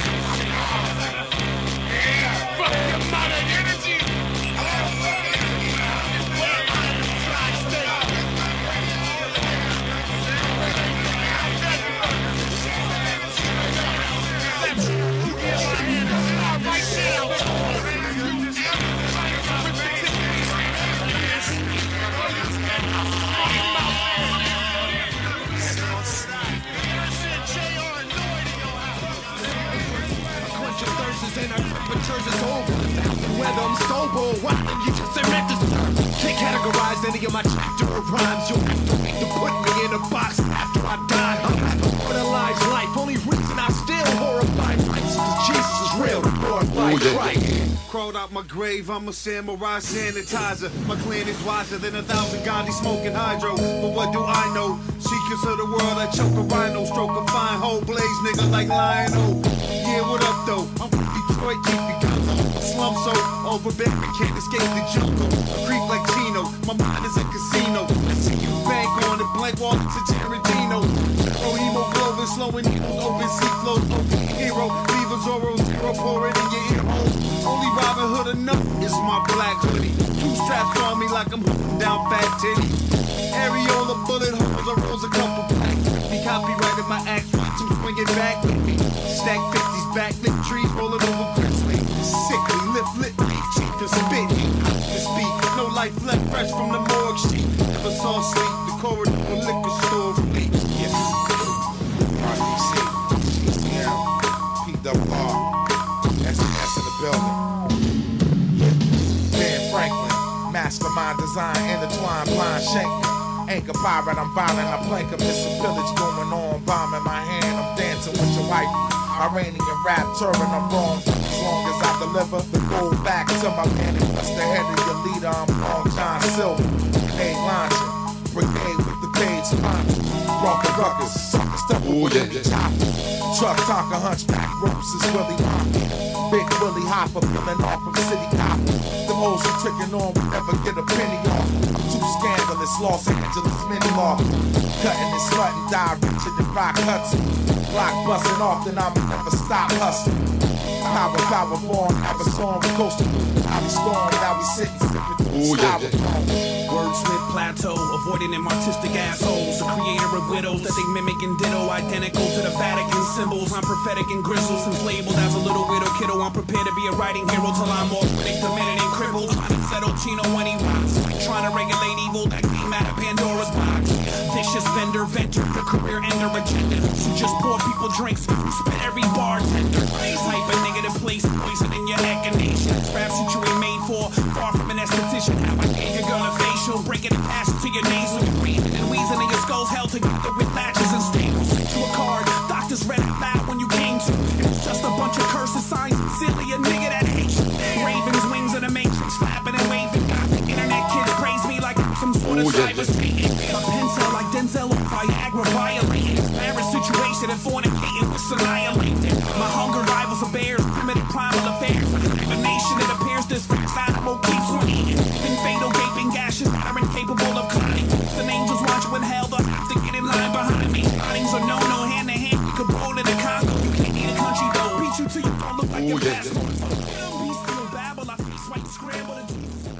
Fuck your modern energy. over a thousand whether I'm sober or wild, and you just admit this. Can't categorize any of my chapter or rhymes. You'll have to wait to put me in a box after I die. I'm not immortalized life. Only reason I still horrify rights is because Jesus is real. Glorify Christ. Crawled out my grave, I'm a samurai sanitizer. My clan is wiser than a thousand Gandhi smoking hydro. But what do I know? Secrets of the world, I choke a rhino, stroke a fine hoe, blaze nigga like Lion-O. Yeah, what up though? I'm from Detroit, keep me gonzo. Slum so overbearing, can't escape the jungle. A creep like Tino, my mind is a casino. I see you bank on it, blank wall to Tarantino. Zero hemoglobin, slowing needles, open sea flows, open hero. Leave a Zorro zero, pour it in your ear hole. Only Robin Hood enough is my black hoodie. Two straps on me like I'm holding down fat titties. Areola bullet holes, I rolls a couple black. Me copyrighted my acts, watch them swing it back with me. Stack fifties back, lit trees, rolling over grizzly. Sickly, lift, lit, leaf, cheap to spit, heat, hot to speak. No life left fresh from the morgue sheet. Never saw sleep, the corridor, liquor store fleet. Yeah. R D C, E C M, P W R, S S in the building. Yeah. Ben Franklin, mastermind design, intertwined, blind shanking. Anchor pirate, I'm violent, I plank 'em, it's a pillage going on. Bomb in my hand, I'm dancing with your wife. Iranian rap, touring, I'm wrong. As long as I deliver the gold back to my man, and what's the head of your leader, I'm Long John Silver. Grenade launcher, brigade with the page sponsor. Rocker ruckers, sucker step with the chopper. Truck Tonka hunchback, ropes is Willie Hopper. Big Willie Hopper, peeling off from City Copper. Them hoes you tricking on will never get a penny off. I'm too scandalous, Los Angeles mini law. Cutting and slutting, die richer than Rock Hudson. Block busting off, then I'ma never stop hustling. Power, power born, have a storm, coasting through the storm. Now we sitting, sipping through the styrofoam. Wordsmith plateau, avoiding them artistic assholes. The creator of widows that they mimic and ditto, identical to the Vatican symbols. I'm prophetic and grizzled, since labeled as a little widow kiddo. I'm prepared to be a writing hero till I'm more critic, demented and crippled. I settle Chino when he rocks, like trying to regulate evil that came out of Pandora's box. Vicious vendor, venture, the career ender agenda. So just pour people drinks, spit every bartender. Type a negative place, poison in your echinacea. Rap shit you ain't made for, far from an esthetician. How I gave your girl a facial, breaking it past to your nasal. You're breathing and wheezing in your skull's held together with latches and staples. To a card, doctors read out loud when you came to. It was just a bunch of curses, signs, and silly, a nigga that hates you. Ravens, wings of the matrix, flapping and waving. Gothic internet kids praise me like I'm some sort of cyber Satan. A pencil like Denzel on Viagra violating. Embarrassed situation and fornicating was annihilated. My hunger rivals are bears, primitive primal affairs. A nation that appears this fast animal keeps swinging. In fatal gaping gashes that are incapable of climbing. The angels watch when hell, they'll have to get in line behind me. Bodies are no, no hand to hand. You could roll in the Congo. You can't eat a country though. Beat you till you don't look like your passport. Beast in the babble, I face white scramble to Jesus.